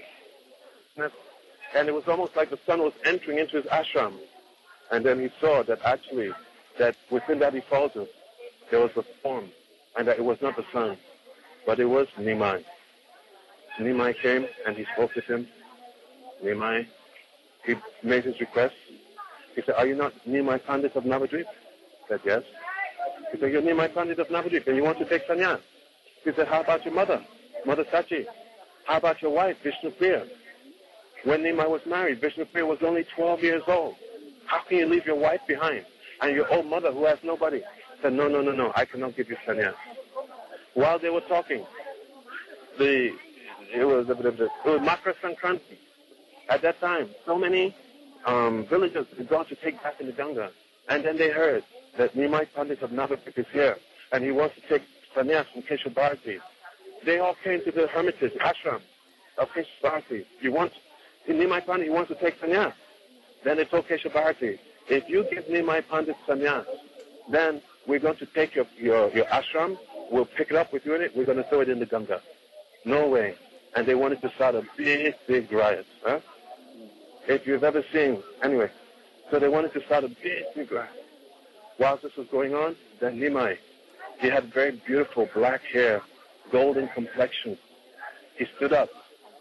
And it was almost like the sun was entering into his ashram. And then he saw that actually, that within that effulgence, there was a form, and that it was not the sun, but it was Nimai. Nimai came and he spoke with him. Nimai, he made his request. He said, are you not Nimai Pandit of Navadvip? He said, yes. He said, you're Nimai Pandit of Navadvip and you want to take sannyas? He said, how about your mother, Mother Sachi? How about your wife, Vishnupriya? When Nimai was married, Vishnupriya was only twelve years old. How can you leave your wife behind? And your old mother who has nobody? He said, no, no, no, no, I cannot give you sannyas. While they were talking, the it was, it was Makra Sankranti. At that time, so many um, villagers had gone to take back in the Ganga. And then they heard that Nimai Pandit of Navadvip is here, and he wants to take sannyas from Kesha Bharati. They all came to the hermitage, ashram of Kesha Bharati. You want, Nimai Pandit, he wants to take sannyas. Then they told Kesha Bharati, if you give Nimai Pandit sannyas, then we're going to take your, your, your ashram, we'll pick it up with you in it, we're going to throw it in the Ganga. No way. And they wanted to start a big, big riot. Huh? If you've ever seen, anyway, so they wanted to start a big, big riot. Whilst this was going on, then Nimai, he had very beautiful black hair, golden complexion. He stood up.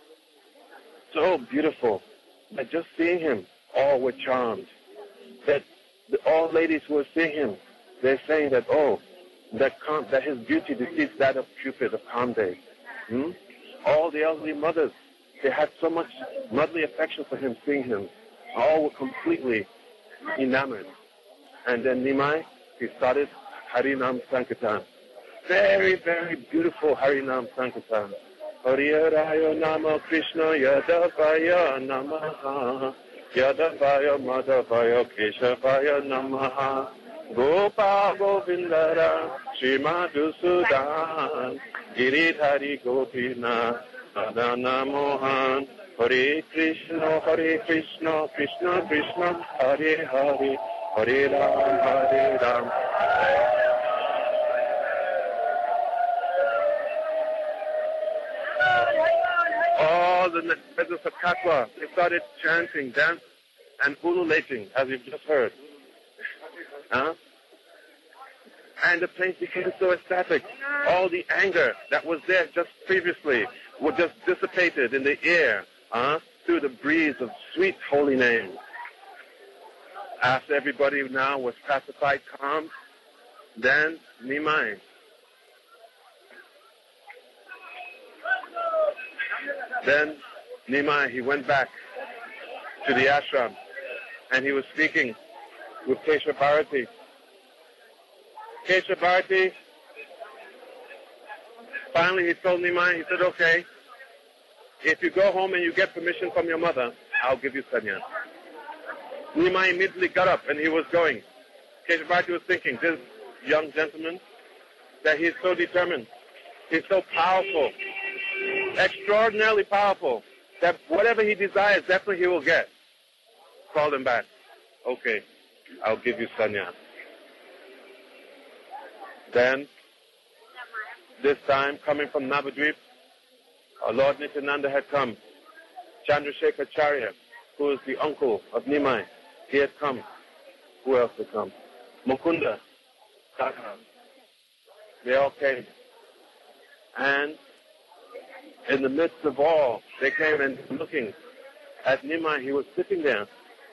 So beautiful that just seeing him, all were charmed. That the, all ladies who were seeing him, they're saying that, oh, that, Kam, that his beauty defeats that of Cupid, of Kamdev. Hmm? All the elderly mothers, they had so much motherly affection for him, seeing him. All were completely enamored. And then Nimai, he started Harinam Sankirtan. Very, very beautiful Harinam Sankirtan. Hariyarayo Nama Krishna Yadavaya Namaha Yadavaya Madhavaya Keshavaya Namaha Gopa Govindara Srimadhusudan Giridhari Gopina Adana Mohan Hare Krishna Hare Krishna Krishna Krishna Hare Hare Hare Ram, Hare Ram. All the peasants of Katwa, they started chanting, dance, and ululating, as you've just heard. Huh? And the place became so ecstatic. All the anger that was there just previously was just dissipated in the air, huh? Through the breeze of sweet holy name. After everybody now was pacified, calm, then Nimai. Then Nimai, he went back to the ashram and he was speaking with Kesha Bharati. Kesha Bharati, finally he told Nimai, he said, okay, if you go home and you get permission from your mother, I'll give you sannyas. Nimai immediately got up and he was going. Kesha Bharati was thinking, this young gentleman, that he's so determined, he's so powerful, extraordinarily powerful, that whatever he desires, definitely he will get. Called him back. Okay, I'll give you sannyas. Then, this time, coming from Navadvip, our Lord Nityananda had come. Chandrasekhar Acharya, who is the uncle of Nimai, he had come. Who else had come? Mukunda, Thakur. They all came. And in the midst of all, they came and looking at Nimai. He was sitting there.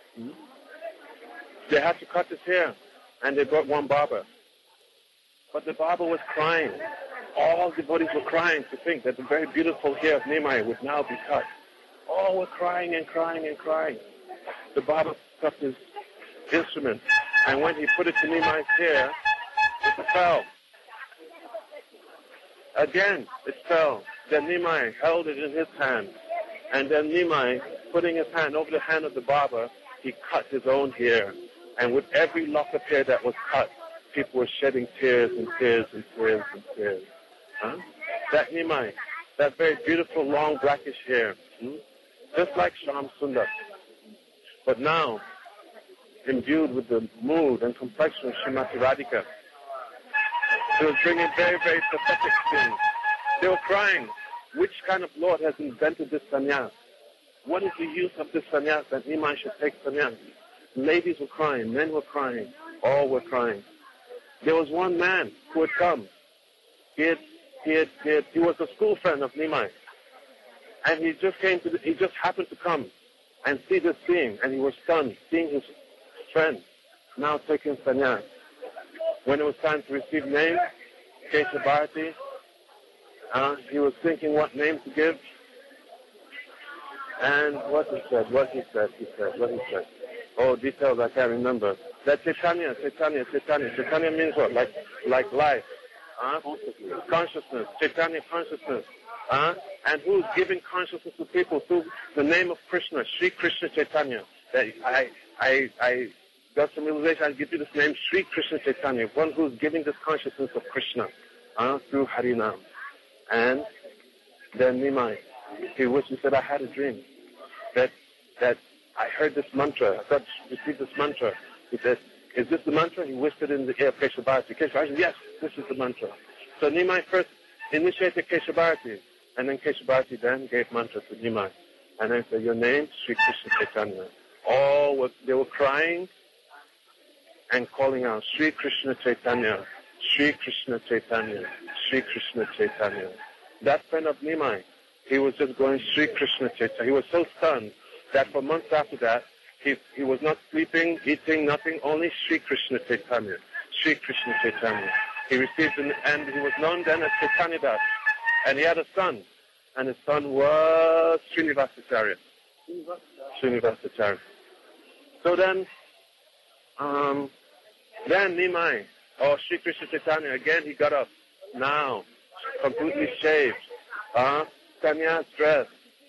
They had to cut his hair, and they brought one barber. But the barber was crying. All the devotees were crying to think that the very beautiful hair of Nimai would now be cut. All were crying and crying and crying. The barber took his instrument, and when he put it to Nimai's hair, it fell. Again, it fell. Then Nimai held it in his hand, and then Nimai, putting his hand over the hand of the barber, he cut his own hair. And with every lock of hair that was cut, people were shedding tears and tears and tears and tears. Huh? That Nimai, that very beautiful long blackish hair, hmm? just like Shyam Sundar. But now, imbued with the mood and complexion of Srimati Radhika, it was bringing very, very pathetic things. They were crying, which kind of Lord has invented this sannyas? What is the use of this sannyas that Nimai should take sannyas? Ladies were crying, men were crying, all were crying. There was one man who had come. He had, he had, he, had, he was a school friend of Nimai. And he just came to, the, he just happened to come and see this scene, and he was stunned, seeing his friend now taking sannyas. When it was time to receive names, Kesha Bharati, uh, he was thinking what name to give. And what he said, what he said, he said, what he said. Oh, details I can't remember. That Chaitanya, Chaitanya, Chaitanya. Chaitanya means what? Like, like life. Huh? Consciousness. Chaitanya consciousness. Huh? And who's giving consciousness to people through the name of Krishna, Sri Krishna Chaitanya. That I, I, I got some realization. I'll give you this name, Sri Krishna Chaitanya. One who's giving this consciousness of Krishna, huh? Through Harinam. And then Nimai, he wished, he said, I had a dream that that I heard this mantra. I got received this mantra. He said, is this the mantra? He whispered in the ear of Kesha Bharati. Kesha Bharati said, yes, this is the mantra. So Nimai first initiated Kesha Bharati, and then Kesha Bharati then gave mantra to Nimai. And then said, your name, Sri Krishna Chaitanya. All was, they were crying and calling out, Sri Krishna Chaitanya, Sri Krishna Chaitanya, Sri Krishna Chaitanya. That friend of Nimai, he was just going Sri Krishna Chaitanya. He was so stunned that for months after that, he, he was not sleeping, eating, nothing, only Sri Krishna Chaitanya, Sri Krishna Chaitanya. He received, an, and he was known then as Chaitanya Das. And he had a son, and his son was Srinivasacharya. Srinivasacharya. So then, um, then Nimai, or Sri Krishna Chaitanya, again he got up, now, completely shaved, uh, sannyas dress,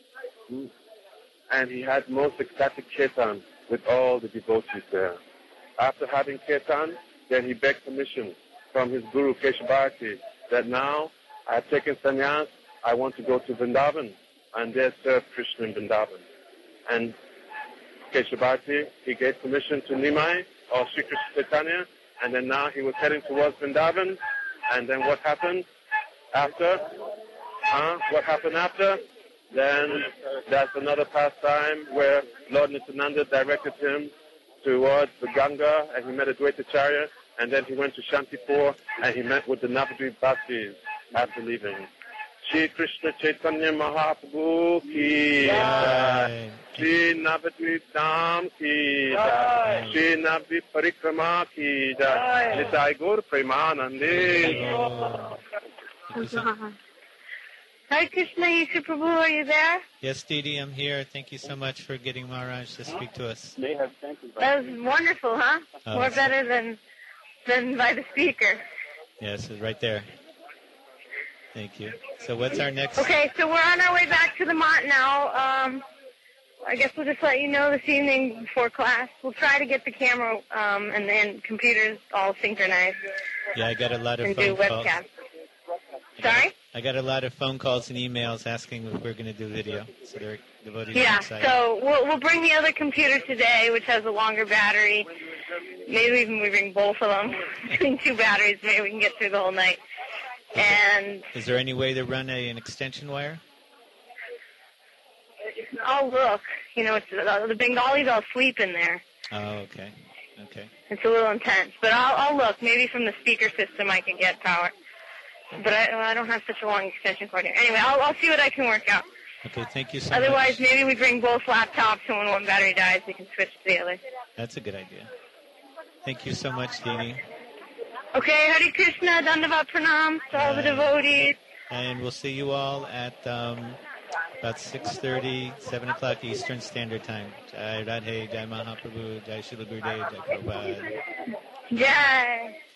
and he had most ecstatic kirtan with all the devotees there. After having kirtan, then he begged permission from his guru Kesha Bharati that now I have taken sannyas, I want to go to Vrindavan and there serve Krishna in Vrindavan. And Kesha Bharati, he gave permission to Nimai or Sri Krishna Chaitanya, and then now he was heading towards Vrindavan, and then what happened after? Huh? What happened after? Then that's another pastime where Lord Nityananda directed him towards the Ganga, and he met Advaitacharya, and then he went to Shantipur, and he met with the Navadvip Bhaktis after leaving. Shri Krishna Chaitanya Mahaprabhu ki jai. Shri Navadvip Dham ki jai. Shri Navadvip Parikrama ki jai. Nitai Gaur Premanande. Hare Krishna, Yeshu Prabhu, are you there? Yes, Didi, I'm here. Thank you so much for getting Maharaj to speak to us. That was wonderful, huh? Oh, More that's- better than than by the speaker. Yes, it's right there. Thank you. So what's our next? Okay, so we're on our way back to the Mont now. Um, I guess we'll just let you know this evening before class. We'll try to get the camera um, and then computers all synchronized Yeah, I got a lot of and do phone calls. webcast. Sorry? I got a lot of phone calls and emails asking if we're going to do video. So they're devotees are Yeah, excited. so we'll, we'll bring the other computer today, which has a longer battery. Maybe even we bring both of them. Between two batteries, maybe we can get through the whole night. And Is there any way to run a, an extension wire? I'll look. You know, it's, uh, the Bengalis all sleep in there. Oh, okay. Okay. It's a little intense. But I'll, I'll look. Maybe from the speaker system I can get power. But I, I don't have such a long extension cord here. Anyway, I'll, I'll see what I can work out. Okay, thank you so Otherwise, much. maybe we bring both laptops, and when one battery dies, we can switch to the other. That's a good idea. Thank you so much, Didi. Okay, Hare Krishna, Dandavat Pranam to all the Bye. devotees. And we'll see you all at um, about six thirty, seven o'clock Eastern Standard Time. Jai Radhe, Jai Mahaprabhu, Jai Srila Gurudev, Jai Prabhupada. Jai.